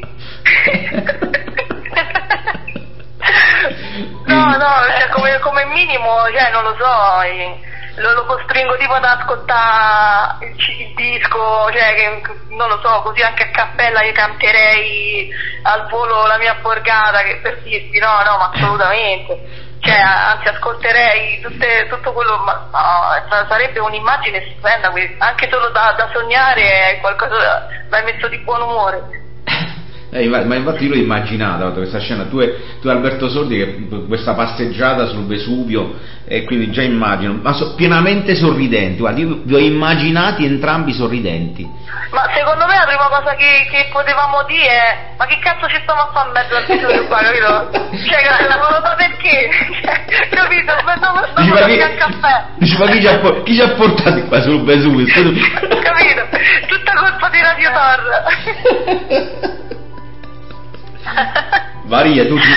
No, cioè come minimo, cioè non lo so, lo costringo tipo ad ascoltare il disco, cioè che non lo so, così anche a cappella io canterei al volo la mia borgata, che per dirti, no, ma assolutamente. Cioè, anzi, ascolterei tutto quello, ma no, sarebbe un'immagine stupenda, anche solo da sognare, è qualcosa da messo di buon umore. Ma infatti io l'ho immaginata questa scena, tu e Alberto Sordi, che questa passeggiata sul Vesuvio, e quindi già immagino, ma pienamente sorridenti, guarda, io vi ho immaginati entrambi sorridenti. Ma secondo me la prima cosa che potevamo dire è: ma che cazzo ci stiamo a fare in mezzo al Vesuvio qua, capito? Cioè, non lo so perché, capito? Stiamo a caffè. Dici, ma chi ci ha portati qua sul Vesuvio? Capito? Tutta colpa di Radio Tor. Maria, tu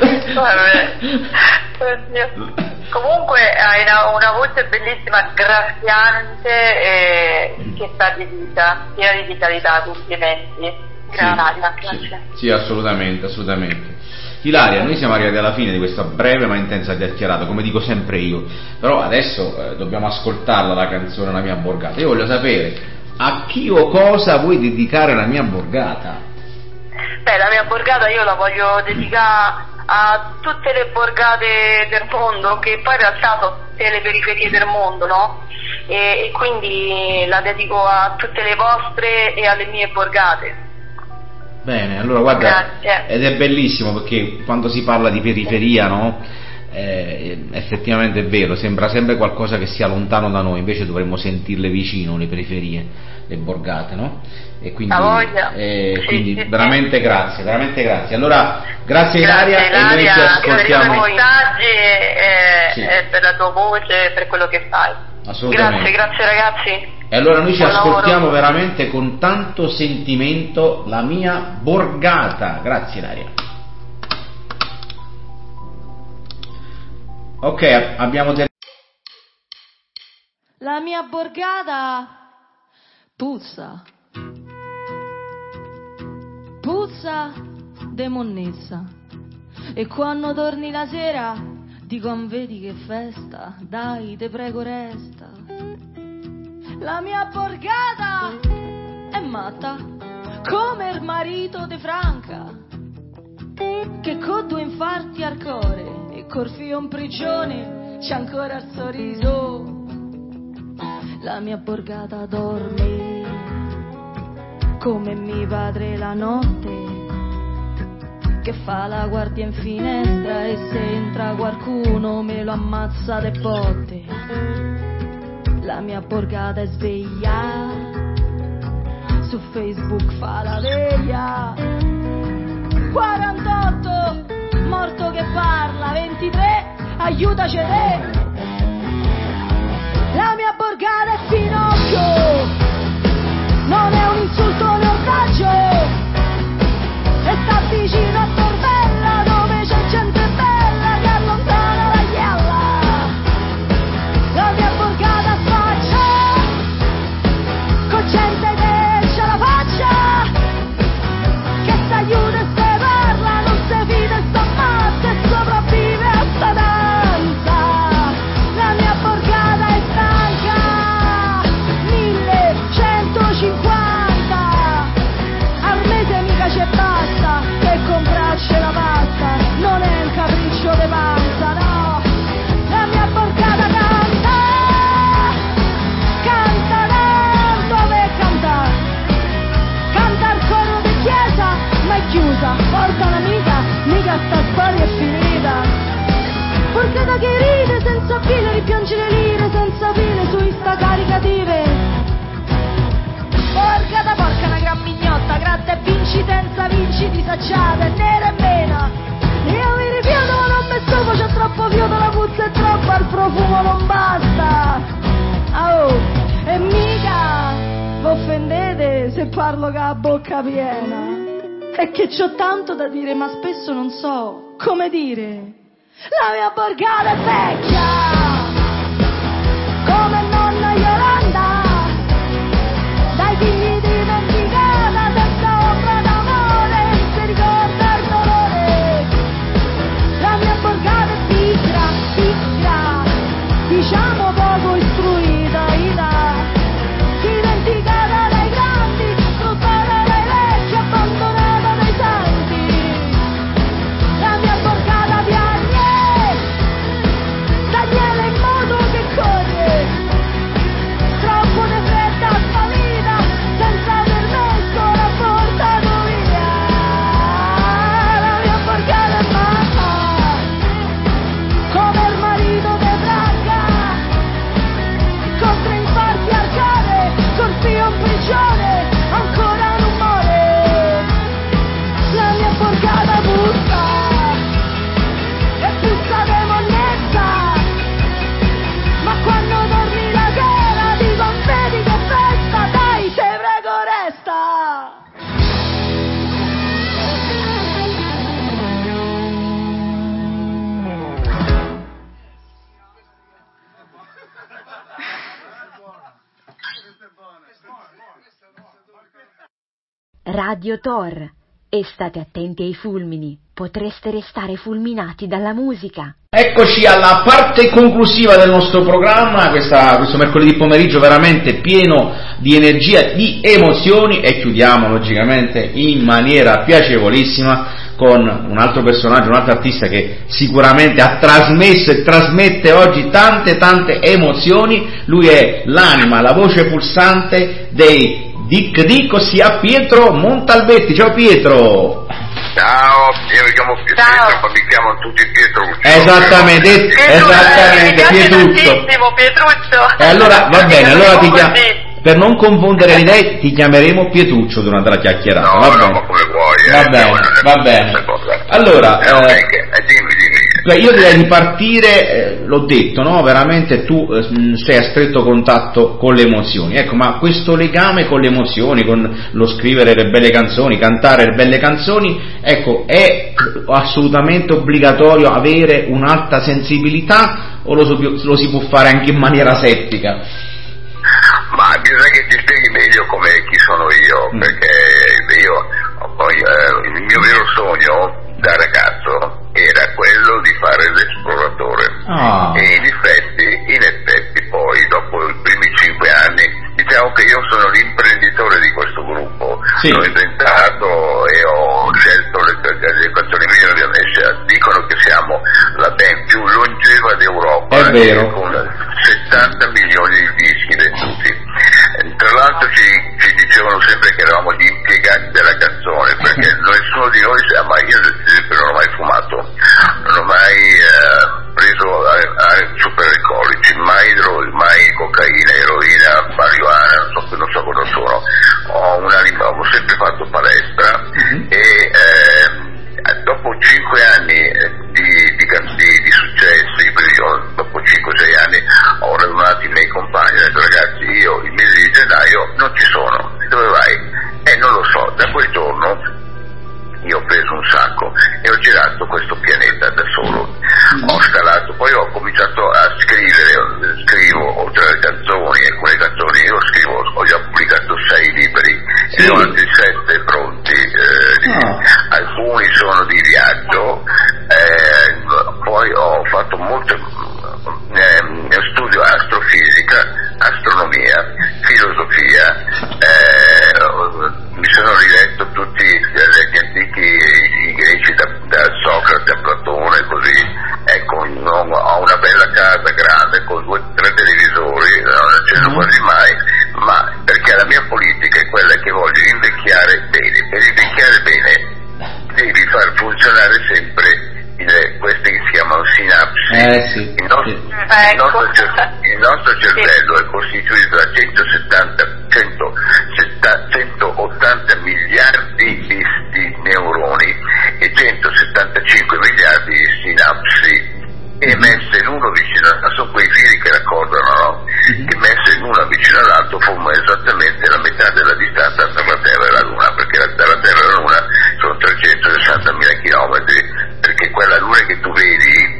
comunque hai una voce bellissima, graffiante e che sta di vita, piena di vitalità, complimenti. Grazie. Sì, assolutamente. Ilaria, noi siamo arrivati alla fine di questa breve ma intensa chiacchierata, come dico sempre io, però adesso dobbiamo ascoltarla la canzone La mia borgata. Io voglio sapere a chi o cosa vuoi dedicare La mia borgata. Beh, La mia borgata io la voglio dedicare a tutte le borgate del mondo, che poi in realtà sono tutte le periferie del mondo, no? E quindi la dedico a tutte le vostre e alle mie borgate. Bene, allora guarda, Grazie. ed è bellissimo perché quando si parla di periferia, no? Effettivamente è vero, sembra sempre qualcosa che sia lontano da noi, invece dovremmo sentirle vicino, le periferie, le borgate, no? E quindi, quindi sì, veramente sì. grazie, veramente grazie. Allora, grazie Ilaria, e noi ci ascoltiamo. Per i tuoi messaggi e per la tua voce, per quello che fai. Assolutamente. Grazie ragazzi. E allora noi ci Buon ascoltiamo lavoro. veramente con tanto sentimento La mia borgata. Grazie Ilaria. Ok, abbiamo La mia borgata puzza de monnezza, e quando torni la sera dicono vedi che festa, dai te prego resta. La mia borgata è matta come il marito de Franca, che con 2 infarti al cuore e col figlio in prigione c'è ancora il sorriso. La mia borgata dorme come mio padre la notte, che fa la guardia in finestra e se entra qualcuno me lo ammazza de botte. La mia borgata è sveglia, su Facebook fa la veglia. 48, morto che parla, 23, aiutaci te. La mia borgata è Pinocchio, non è un insulto né un raggio, e sta vicino a Torbella dove c'è gente bella che allontana la iella. La mia borgata faccia con gente che c'ha la faccia, che s'aiuta e se parla, non se fida e sta matta e sopravvive a sta danza. La mia borgata è stanca, 1150 al mese mica c'è basta per comprarci la pasta, non è un capriccio de panza, no. La mia borgata canta tanto per cantare, canta il coro di chiesa ma è chiusa, porta un'amica, mica sta storia è finita. Borgata che ride senza fine, ripiange le lire senza fine su Insta caricative. Borgata porca una gran mignotta, gratta e vinci senza vinci, disacciata, nera e mena. Io mi rifiuto ma non mi stufo, c'è troppo fiuto, la puzza è troppa, il profumo non basta. Oh, e mica vi offendete se parlo con la bocca piena. È che c'ho tanto da dire ma spesso non so come dire. La mia borgata è vecchia come nonna Yolanda, dai figli dimenticata, senza ombra d'amore, si ricorda il dolore. La mia borgata è pigra, diciamo poco istruita, dimenticata dai grandi, sfruttata dai vecchi, abbandonata dai santi. La mia borgata piagne, Daniele in moto che corre, troppo di fretta spavita, senza permesso l'ha portato via. La mia borgata è matta come il marito de Franca, con 3 infarti al cuore, col figlio in prigione, ancora non muore. La mia borgata puzza, e puzza de monnezza, ma quando dormi la sera dico vedi che festa, dai te prego resta. Radio Tor. E state attenti ai fulmini, potreste restare fulminati dalla musica. Eccoci alla parte conclusiva del nostro programma, questo mercoledì pomeriggio veramente pieno di energia, di emozioni, e chiudiamo logicamente in maniera piacevolissima con un altro personaggio, un altro artista che sicuramente ha trasmesso e trasmette oggi tante emozioni. Lui è l'anima, la voce pulsante dei Dic Dic, ossia Pietro Montalbetti. Ciao Pietro! Ciao, io mi chiamo Pietro, ma mi chiamano tutti Pietruccio. Esattamente, Pietruccio. E allora va bene, allora ti chiamo, per non confondere le idee, ti chiameremo Pietruccio durante la chiacchierata. No, va no, bene. ma come vuoi. Va bene. Allora, dimmi. io direi di partire, l'ho detto, no? Veramente tu sei a stretto contatto con le emozioni, ecco, ma questo legame con le emozioni, con lo scrivere le belle canzoni, cantare le belle canzoni, ecco, è assolutamente obbligatorio avere un'alta sensibilità o lo si può fare anche in maniera settica? Ma bisogna che ti spieghi meglio chi sono io, perché il mio vero sogno da ragazzo era quello di fare l'esploratore, e in effetti poi dopo i primi 5 anni, diciamo che io sono l'imprenditore di questo gruppo, l'ho inventato e ho scelto le canzoni mie, dicono che siamo la band più longeva d'Europa, è vero, con 70 milioni di dischi venduti. Tra l'altro ci dicevano sempre che eravamo gli impiegati della canzone, perché nessuno di noi, ma io ad esempio non ho mai fumato, non ho mai preso superalcolici, mai cocaina, eroina, marijuana, non so cosa sono. Ho sempre fatto palestra e dopo 5 anni di successi, dopo 5-6 anni ho radunato i miei compagni e ho detto: ragazzi, io il mese di gennaio non ci sono, dove vai? Non lo so. Da quel giorno io ho preso un sacco e ho girato questo pianeta da solo, ho scalato, poi ho cominciato a scrivo oltre alle canzoni, alcune canzoni io scrivo, ho già pubblicato 6 libri e ho altri 7 pronti, alcuni sono di viaggio, poi ho fatto molto studio astrofisica, astronomia, filosofia, mi sono riletto tutti gli antichi i greci da Socrate a Platone, così, ecco, ho una bella casa grande con 2 o 3 televisori, non acceso quasi mai, ma perché la mia politica è quella che voglio invecchiare bene. Per invecchiare bene devi far funzionare sempre queste che si chiamano sinapsi. Il nostro cervello è costituito da 180 miliardi di neuroni e 175 miliardi di sinapsi, e messe l'uno vicino all'altro, sono quei fili che raccordano, no? Che messe l'uno vicino all'altro formano esattamente la metà della distanza tra la Terra e la Luna, perché tra la Terra e la Luna sono 360.000 chilometri, perché quella Luna che tu vedi,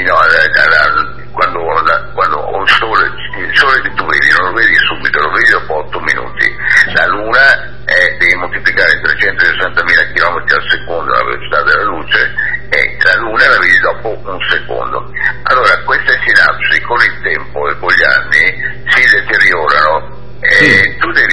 quando il sole che tu vedi non lo vedi subito, lo vedi dopo 8 minuti. La Luna devi moltiplicare 360.000 km al secondo la velocità della luce, e la Luna la vedi dopo un secondo. Allora queste sinapsi con il tempo e con gli anni si deteriorano, e tu devi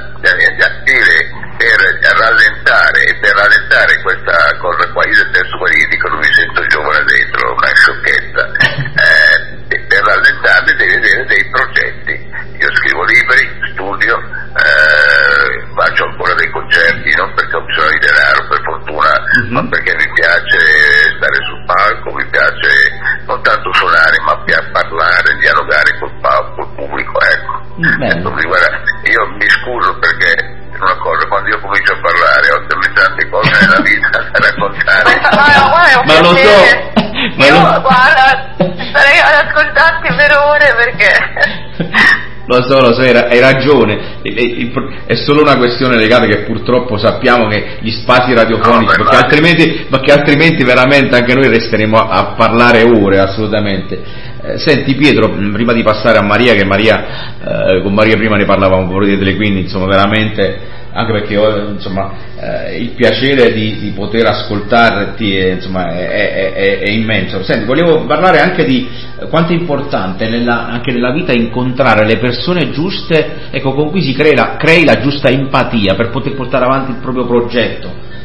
per rallentare questa cosa qua, io adesso quelli dicono mi sento giovane dentro, una sciocchezza, per rallentarli devi avere dei progetti. Io scrivo libri, studio, faccio ancora dei concerti, non perché ho bisogno di denaro, per fortuna, ma perché mi piace stare sul palco, mi piace non tanto suonare, ma parlare, dialogare col pubblico, ecco. Guarda, io mi scuso perché una cosa, quando io comincio a parlare ho tante cose nella vita da raccontare. Ma lo so. Guarda, starei ad ascoltarti per ore perché... Lo so, hai ragione, è solo una questione legata che purtroppo sappiamo che gli spazi radiofonici, perché altrimenti veramente anche noi resteremo a parlare ore, assolutamente. Senti Pietro, prima di passare a Maria, che con Maria prima ne parlavamo un po' di tele, quindi insomma veramente, anche perché il piacere di poter ascoltarti è immenso. Senti, volevo parlare anche di quanto è importante anche nella vita incontrare le persone giuste, ecco, con cui si crei la giusta empatia per poter portare avanti il proprio progetto.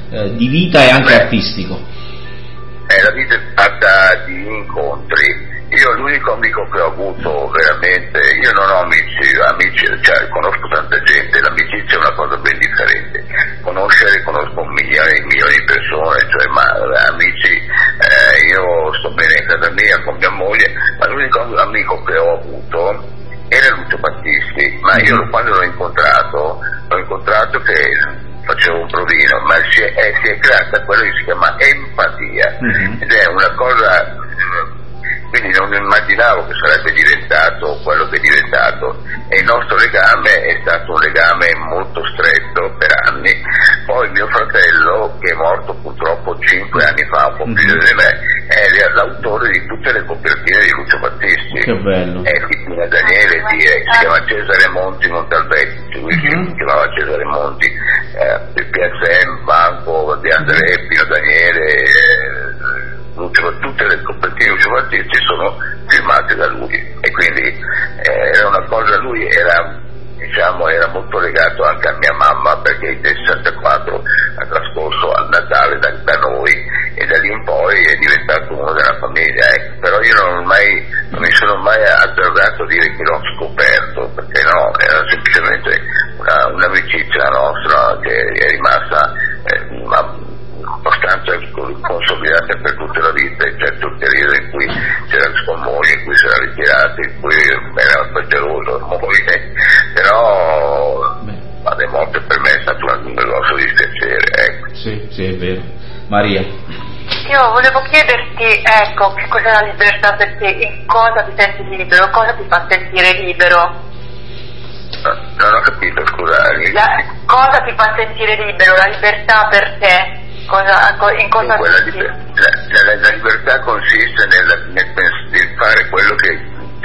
di vita e anche artistico. La vita è fatta di incontri. Io l'unico amico che ho avuto veramente, io non ho amici, cioè conosco tanta gente, l'amicizia è una cosa ben differente. Conosco milioni di persone, cioè ma amici, io sto bene in casa mia con mia moglie, ma l'unico amico che ho avuto era Lucio Battisti, ma io quando l'ho incontrato che facevo un provino, ma si è creata quello che si chiama empatia, ed è una cosa, quindi non immaginavo che sarebbe diventato quello che è diventato, e il nostro legame è stato un legame molto stretto per anni. Poi mio fratello, che è morto purtroppo 5 anni fa, un po' più di me, è l'autore di tutte le copertine di Lucio Battisti. Che bello. È Pina Daniele, si chiama Cesare Monti Montalbetti, lui si chiamava Cesare Monti, il PSM, Banco di Andrea, Pino Daniele, tutte le copertine di Lucio Battisti sono firmate da lui, e quindi era una cosa, lui era molto legato anche a mia mamma, perché il 64 ha trascorso al Natale da noi, e da lì in poi è diventato uno della famiglia, però io non mi sono mai azzardato a dire che l'ho scoperto, perché no, era semplicemente un'amicizia nostra che è rimasta abbastanza consolidata per tutta la vita, eccetto il periodo in cui c'era il suo moglie, in cui si era ritirato, in cui era geloso moglie, però la morte per me è stato un grosso dispiacere, ecco. Sì, è vero. Maria. Io volevo chiederti, ecco, che cos'è la libertà per te, in cosa ti senti libero, cosa ti fa sentire libero? Non ho capito, scusa. Cosa ti fa sentire libero, la libertà per te? In cosa la libertà consiste nel fare quello che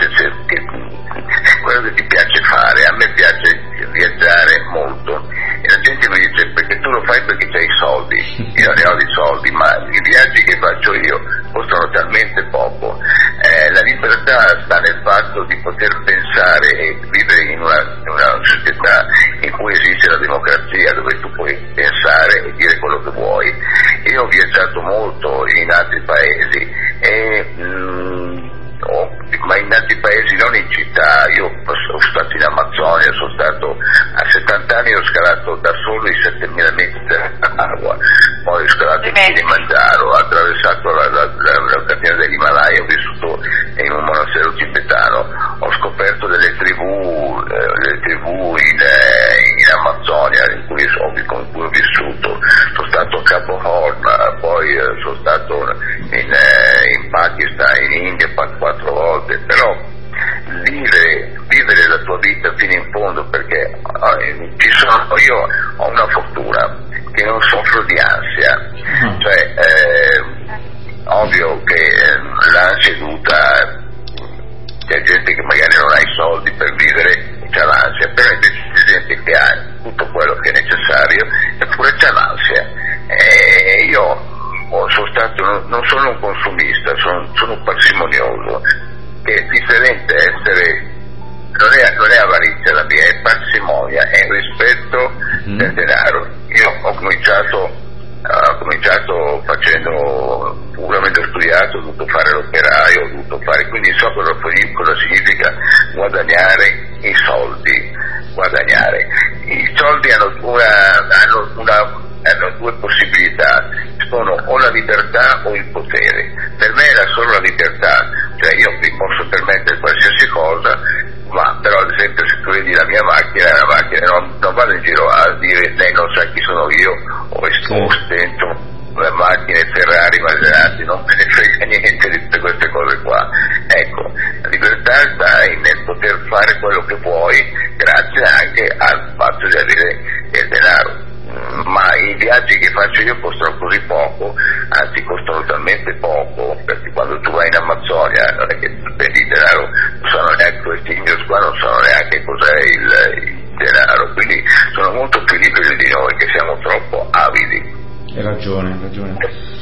ti piace fare. A me piace viaggiare molto, e la gente mi dice perché tu lo fai perché c'hai i soldi. Io ne ho di soldi, ma i viaggi che faccio io costano talmente poco. La libertà sta nel fatto di poter pensare e vivere in una società in cui esiste la democrazia, dove tu puoi pensare e dire quello che vuoi. Io ho viaggiato molto in altri paesi, ma in altri paesi, non in città. Io sono stato in Amazzonia, sono stato a 70 anni, ho scalato da solo i 7.000 metri dell'acqua, poi ho scalato il Kilimangiaro, ho attraversato la catena dell'Himalaya, ho vissuto in un monastero tibetano, ho scoperto delle tribù in Amazzonia con cui ho vissuto, sono stato a Capo Horn, poi sono stato in Pakistan, in India 4 volte, però vivere la tua vita fino in fondo, perché io ho una fortuna che non soffro di ansia, cioè ovvio che l'ansia è dovuta, c'è gente che magari non ha i soldi per vivere e c'ha l'ansia, però invece c'è gente che ha tutto quello che è necessario eppure c'ha l'ansia. Io non sono un consumista, sono un parsimonioso, che è differente essere, non è avarizia la mia, è parsimonia, è rispetto del denaro. Io ho cominciato avendo studiato, ho dovuto fare l'operaio, quindi so cosa significa guadagnare i soldi. I soldi hanno due possibilità, sono o la libertà o il potere. Per me era solo la libertà, cioè io mi posso permettere qualsiasi cosa, ma però ad esempio se tu vedi la mia macchina, non vado in giro a dire lei non sa chi sono io, o ostento macchine Ferrari, Maserati, non me ne frega niente di tutte queste cose qua. Ecco, la libertà sta nel poter fare quello che vuoi, grazie anche al fatto di avere il denaro. Ma i viaggi che faccio io costano così poco, anzi costano talmente poco, perché quando tu vai in Amazzonia non è che spendi denaro, non sanno neanche questi indios qua, non sanno neanche cos'è il denaro, quindi sono molto più liberi di noi che siamo troppo avidi. Hai ragione.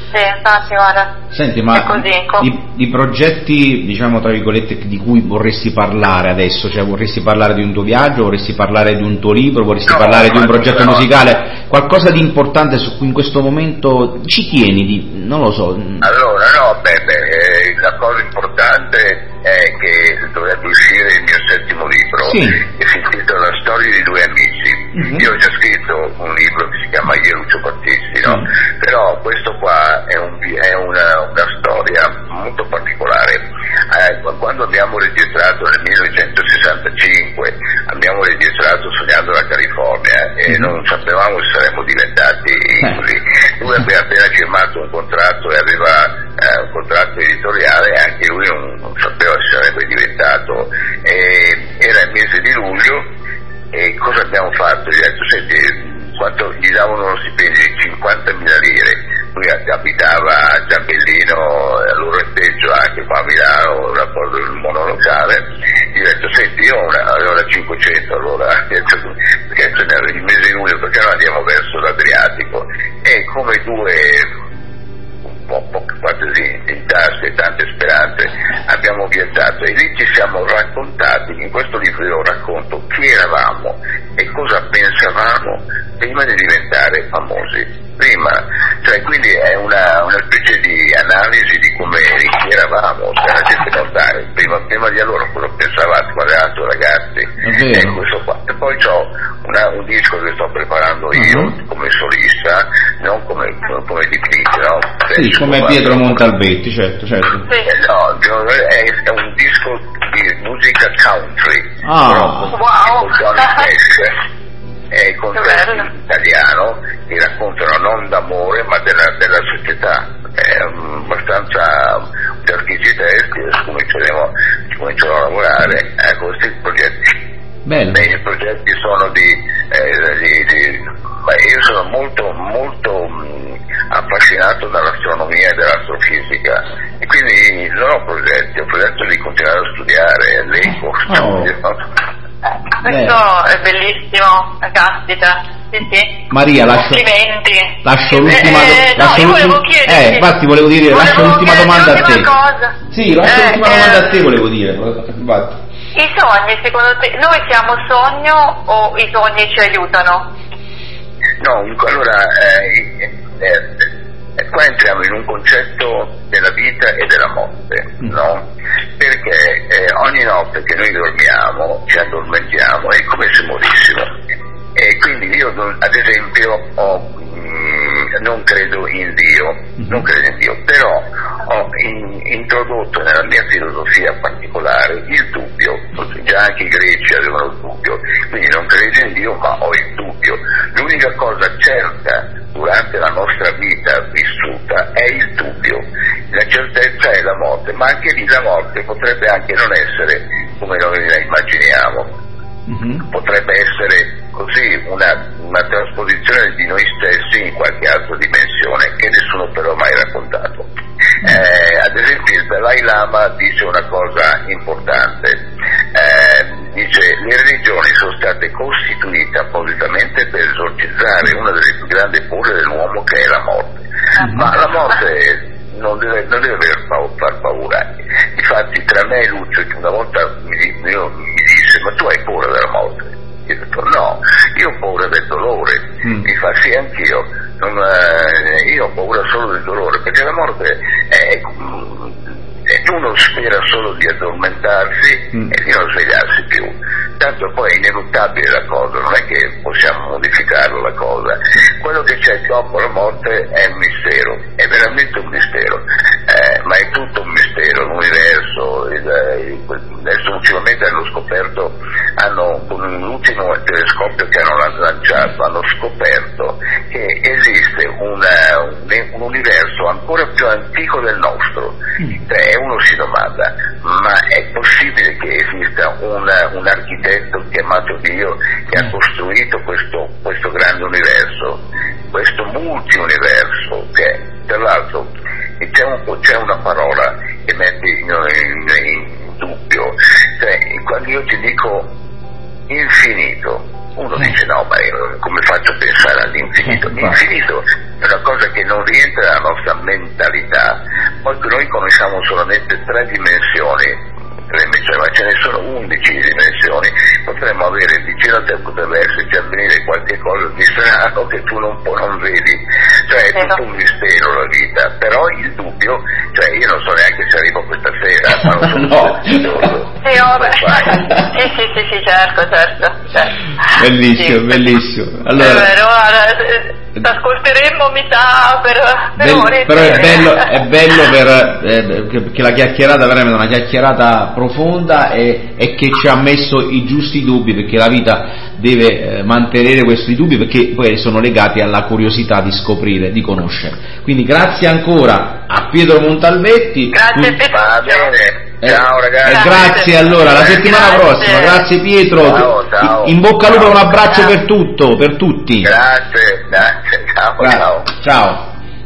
Sì, infatti, guarda. Senti, ma è così. di progetti, diciamo tra virgolette, di cui vorresti parlare adesso? Cioè, vorresti parlare di un tuo viaggio, vorresti parlare di un tuo libro, vorresti parlare di un progetto musicale? Qualcosa di importante su cui in questo momento ci tieni, non lo so. Allora, no, la cosa importante è che dovrebbe uscire il mio 7° libro, che si intitola La storia di 2 amici. Io ho già scritto un libro che si chiama Io Lucio Battisti, no? Però questo qua è una storia molto particolare. Quando abbiamo registrato nel 1965, abbiamo registrato Sognando la California e non sapevamo se saremmo diventati così. Lui aveva appena firmato un contratto e aveva un contratto editoriale, e anche lui non sapeva se sarebbe diventato. Era il mese di luglio. E cosa abbiamo fatto? Gli ho detto, senti, quanto gli davano uno stipendio di 50.000 lire, lui abitava a Giambellino, allora peggio anche qua a Milano, rapporto del monolocale. Gli ho detto, senti, io ho 500, allora, perché il mese di luglio, perché non andiamo verso l'Adriatico? E come due quasi in tasca e tante speranze abbiamo viaggiato, e lì ci siamo raccontati. In questo libro io racconto chi eravamo e cosa pensavamo prima di diventare famosi. Cioè, quindi è una specie di analisi di come eravamo, cioè la gente non sa prima di allora cosa pensavate quando eravate ragazzi, questo qua. E poi c'ho un disco che sto preparando io come solista, non come dipinto, no? Sì, come Pietro Montalbetti, certo. No, è un disco di musica country, Wow. Johnny Cash, e con testi italiano che raccontano non d'amore ma della società. È abbastanza cerchi testi, comincerò a lavorare con questi progetti. Bello. I progetti sono ma io sono molto affascinato dall'astronomia e dall'astrofisica, e quindi non ho progetti, ho progetto di continuare a studiare, leggo, studio. Questo è bellissimo, caspita. Sì. Maria, lascio l'ultima infatti volevo dire, lascio l'ultima domanda a te. Sì, lascio l'ultima domanda a te, volevo dire. I sogni, secondo te, noi siamo sogno o i sogni ci aiutano? No, allora qua entriamo in un concetto della vita e della morte, no? Perché ogni notte che noi dormiamo, ci addormentiamo, è come se morissimo. E quindi io, ad esempio, non credo in Dio, però ho introdotto nella mia filosofia particolare il dubbio. Già anche i greci avevano il dubbio, quindi non credo in Dio, ma ho il dubbio. L'unica cosa certa durante la nostra vita vissuta è il dubbio. La certezza è la morte, ma anche lì la morte potrebbe anche non essere come noi la immaginiamo. Potrebbe essere così una trasposizione di noi stessi in qualche altra dimensione che nessuno però mai raccontato. Ad esempio il Dalai Lama dice una cosa importante, dice: le religioni sono state costituite appositamente per esorcizzare una delle più grandi paure dell'uomo, che è la morte. Ma la morte non deve far paura. Infatti tra me e Lucio, che una volta mi disse: ma tu hai paura della morte? Io ho detto no, io ho paura del dolore. Mi fa: sì, anch'io, io ho paura solo del dolore, perché la morte è uno spera solo di addormentarsi e di non svegliarsi più, tanto poi è ineluttabile la cosa, non è che possiamo modificarla la cosa. Quello che c'è dopo la morte è un mistero, è veramente un mistero, ma è tutto un mistero. L'universo, adesso ultimamente hanno scoperto, con l'ultimo telescopio che hanno lanciato, hanno scoperto che esiste un universo ancora più antico del nostro. E uno si domanda: ma è possibile che esista un architetto chiamato Dio che ha costruito questo grande universo, questo multi-universo, che tra l'altro c'è una parola che mette in dubbio, cioè quando io ti dico infinito, Uno dice no, ma io come faccio a pensare all'infinito? L'infinito è una cosa che non rientra nella nostra mentalità. Poi noi conosciamo solamente 3 dimensioni, ma ce ne sono 11 dimensioni, potremmo avere il cielo, potrebbe esserci avvenire qualche cosa di strano che tu non vedi, cioè è tutto un mistero la vita, però il dubbio, cioè io non so neanche se arrivo questa sera, ma non No. Sì, certo. Bellissimo. Allora, ascolteremmo metà per ore. però è bello che la chiacchierata veramente è una chiacchierata profonda e che ci ha messo i giusti dubbi, perché la vita deve mantenere questi dubbi, perché poi sono legati alla curiosità di scoprire, di conoscere. Quindi grazie ancora a Pietro Montalvetti. Grazie Va bene. Ciao ragazzi. Grazie, allora la settimana prossima. Grazie Pietro. Ciao. In bocca al lupo, un abbraccio per tutti. Grazie. Ciao.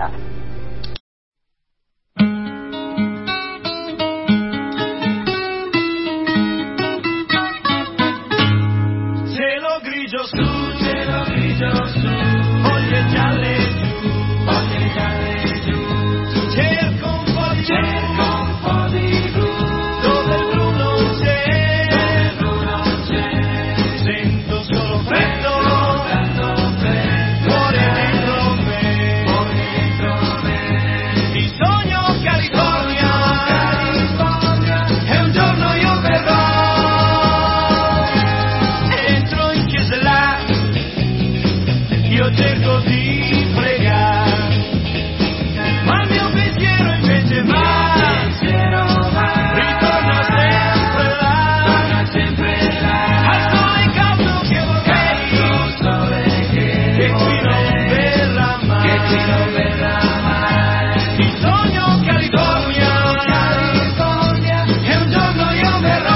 Cielo grigio su, foglie gialle giù, cerco un po' di blu, dove il blu non c'è, sento solo freddo, cuore dentro me, mi sogno California, e un giorno io verrò. Io cerco di pregare, ma il mio pensiero invece va, ritorna sempre là, al sole caldo che vorrei, che qui non verrà mai, mi sogno California, e un giorno io verrò.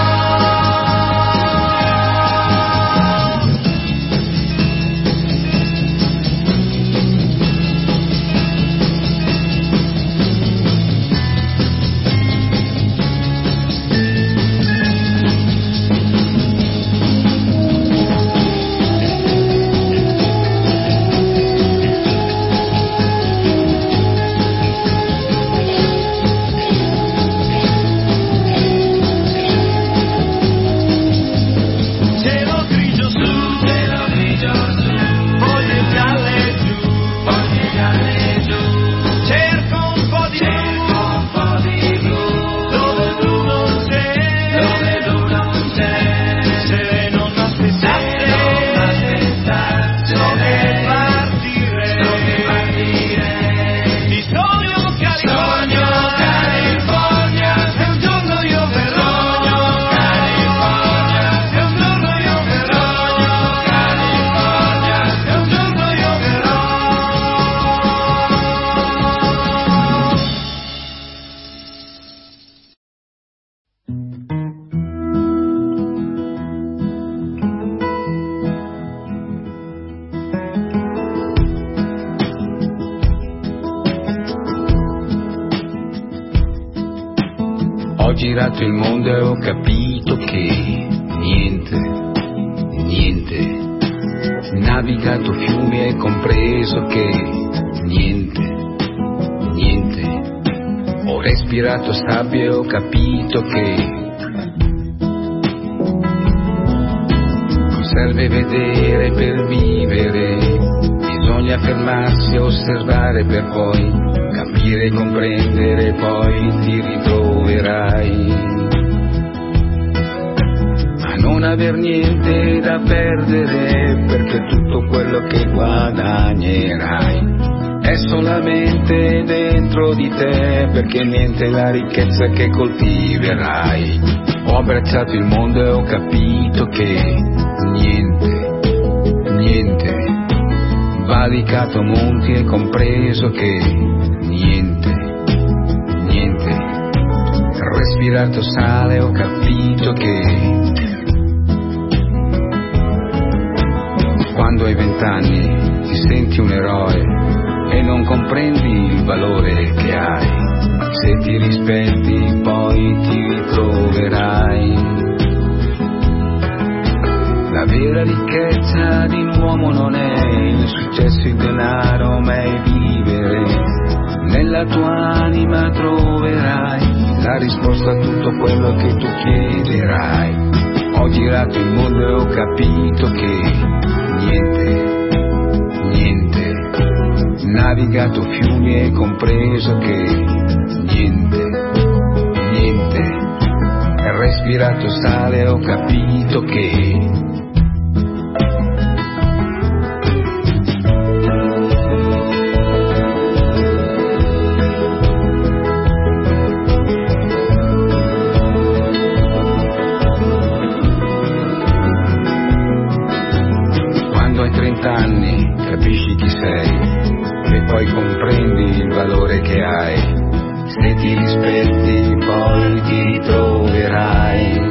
Cielo grigio su, foglie gialle giù, cerco un po' di blu, dove il blu non c'è, se non aspettasse, so che partire, mi sogno California, e un giorno io verrò, e un giorno io verrò. Ho girato il mondo e ho capito che niente, navigato fiumi e compreso che niente, ho respirato sabbia e ho capito che non serve vedere per vivere, bisogna fermarsi e osservare per poi capire, comprendere, poi ti ritroverai a non aver niente da perdere, perché tutto quello che guadagnerai è solamente dentro di te, perché niente è la ricchezza che coltiverai. Ho abbracciato il mondo e ho capito che niente, valicato monti e compreso che niente, respirato sale, ho capito che quando hai 20 anni ti senti un eroe e non comprendi il valore che hai, se ti rispetti poi ti ritroverai. La vera vera ricchezza di un uomo non è il successo, il denaro, ma è vivere. Nella tua anima troverai la risposta a tutto quello che tu chiederai. Ho girato il mondo e ho capito che niente, navigato fiumi e compreso che niente, respirato sale e ho capito che quando hai 30 anni capisci chi sei e poi comprendi il valore che hai. Se ti rispetti poi ti troverai.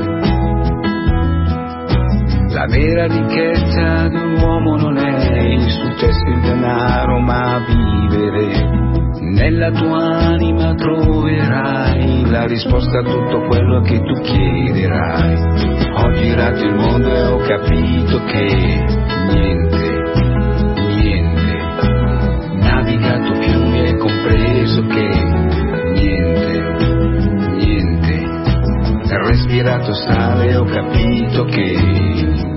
La vera ricchezza di un uomo non è il successo, il denaro, ma vivere. Nella tua anima troverai la risposta a tutto quello che tu chiederai. Ho girato il mondo e ho capito che niente, navigato fiumi e compreso che niente, respirato sale e ho capito che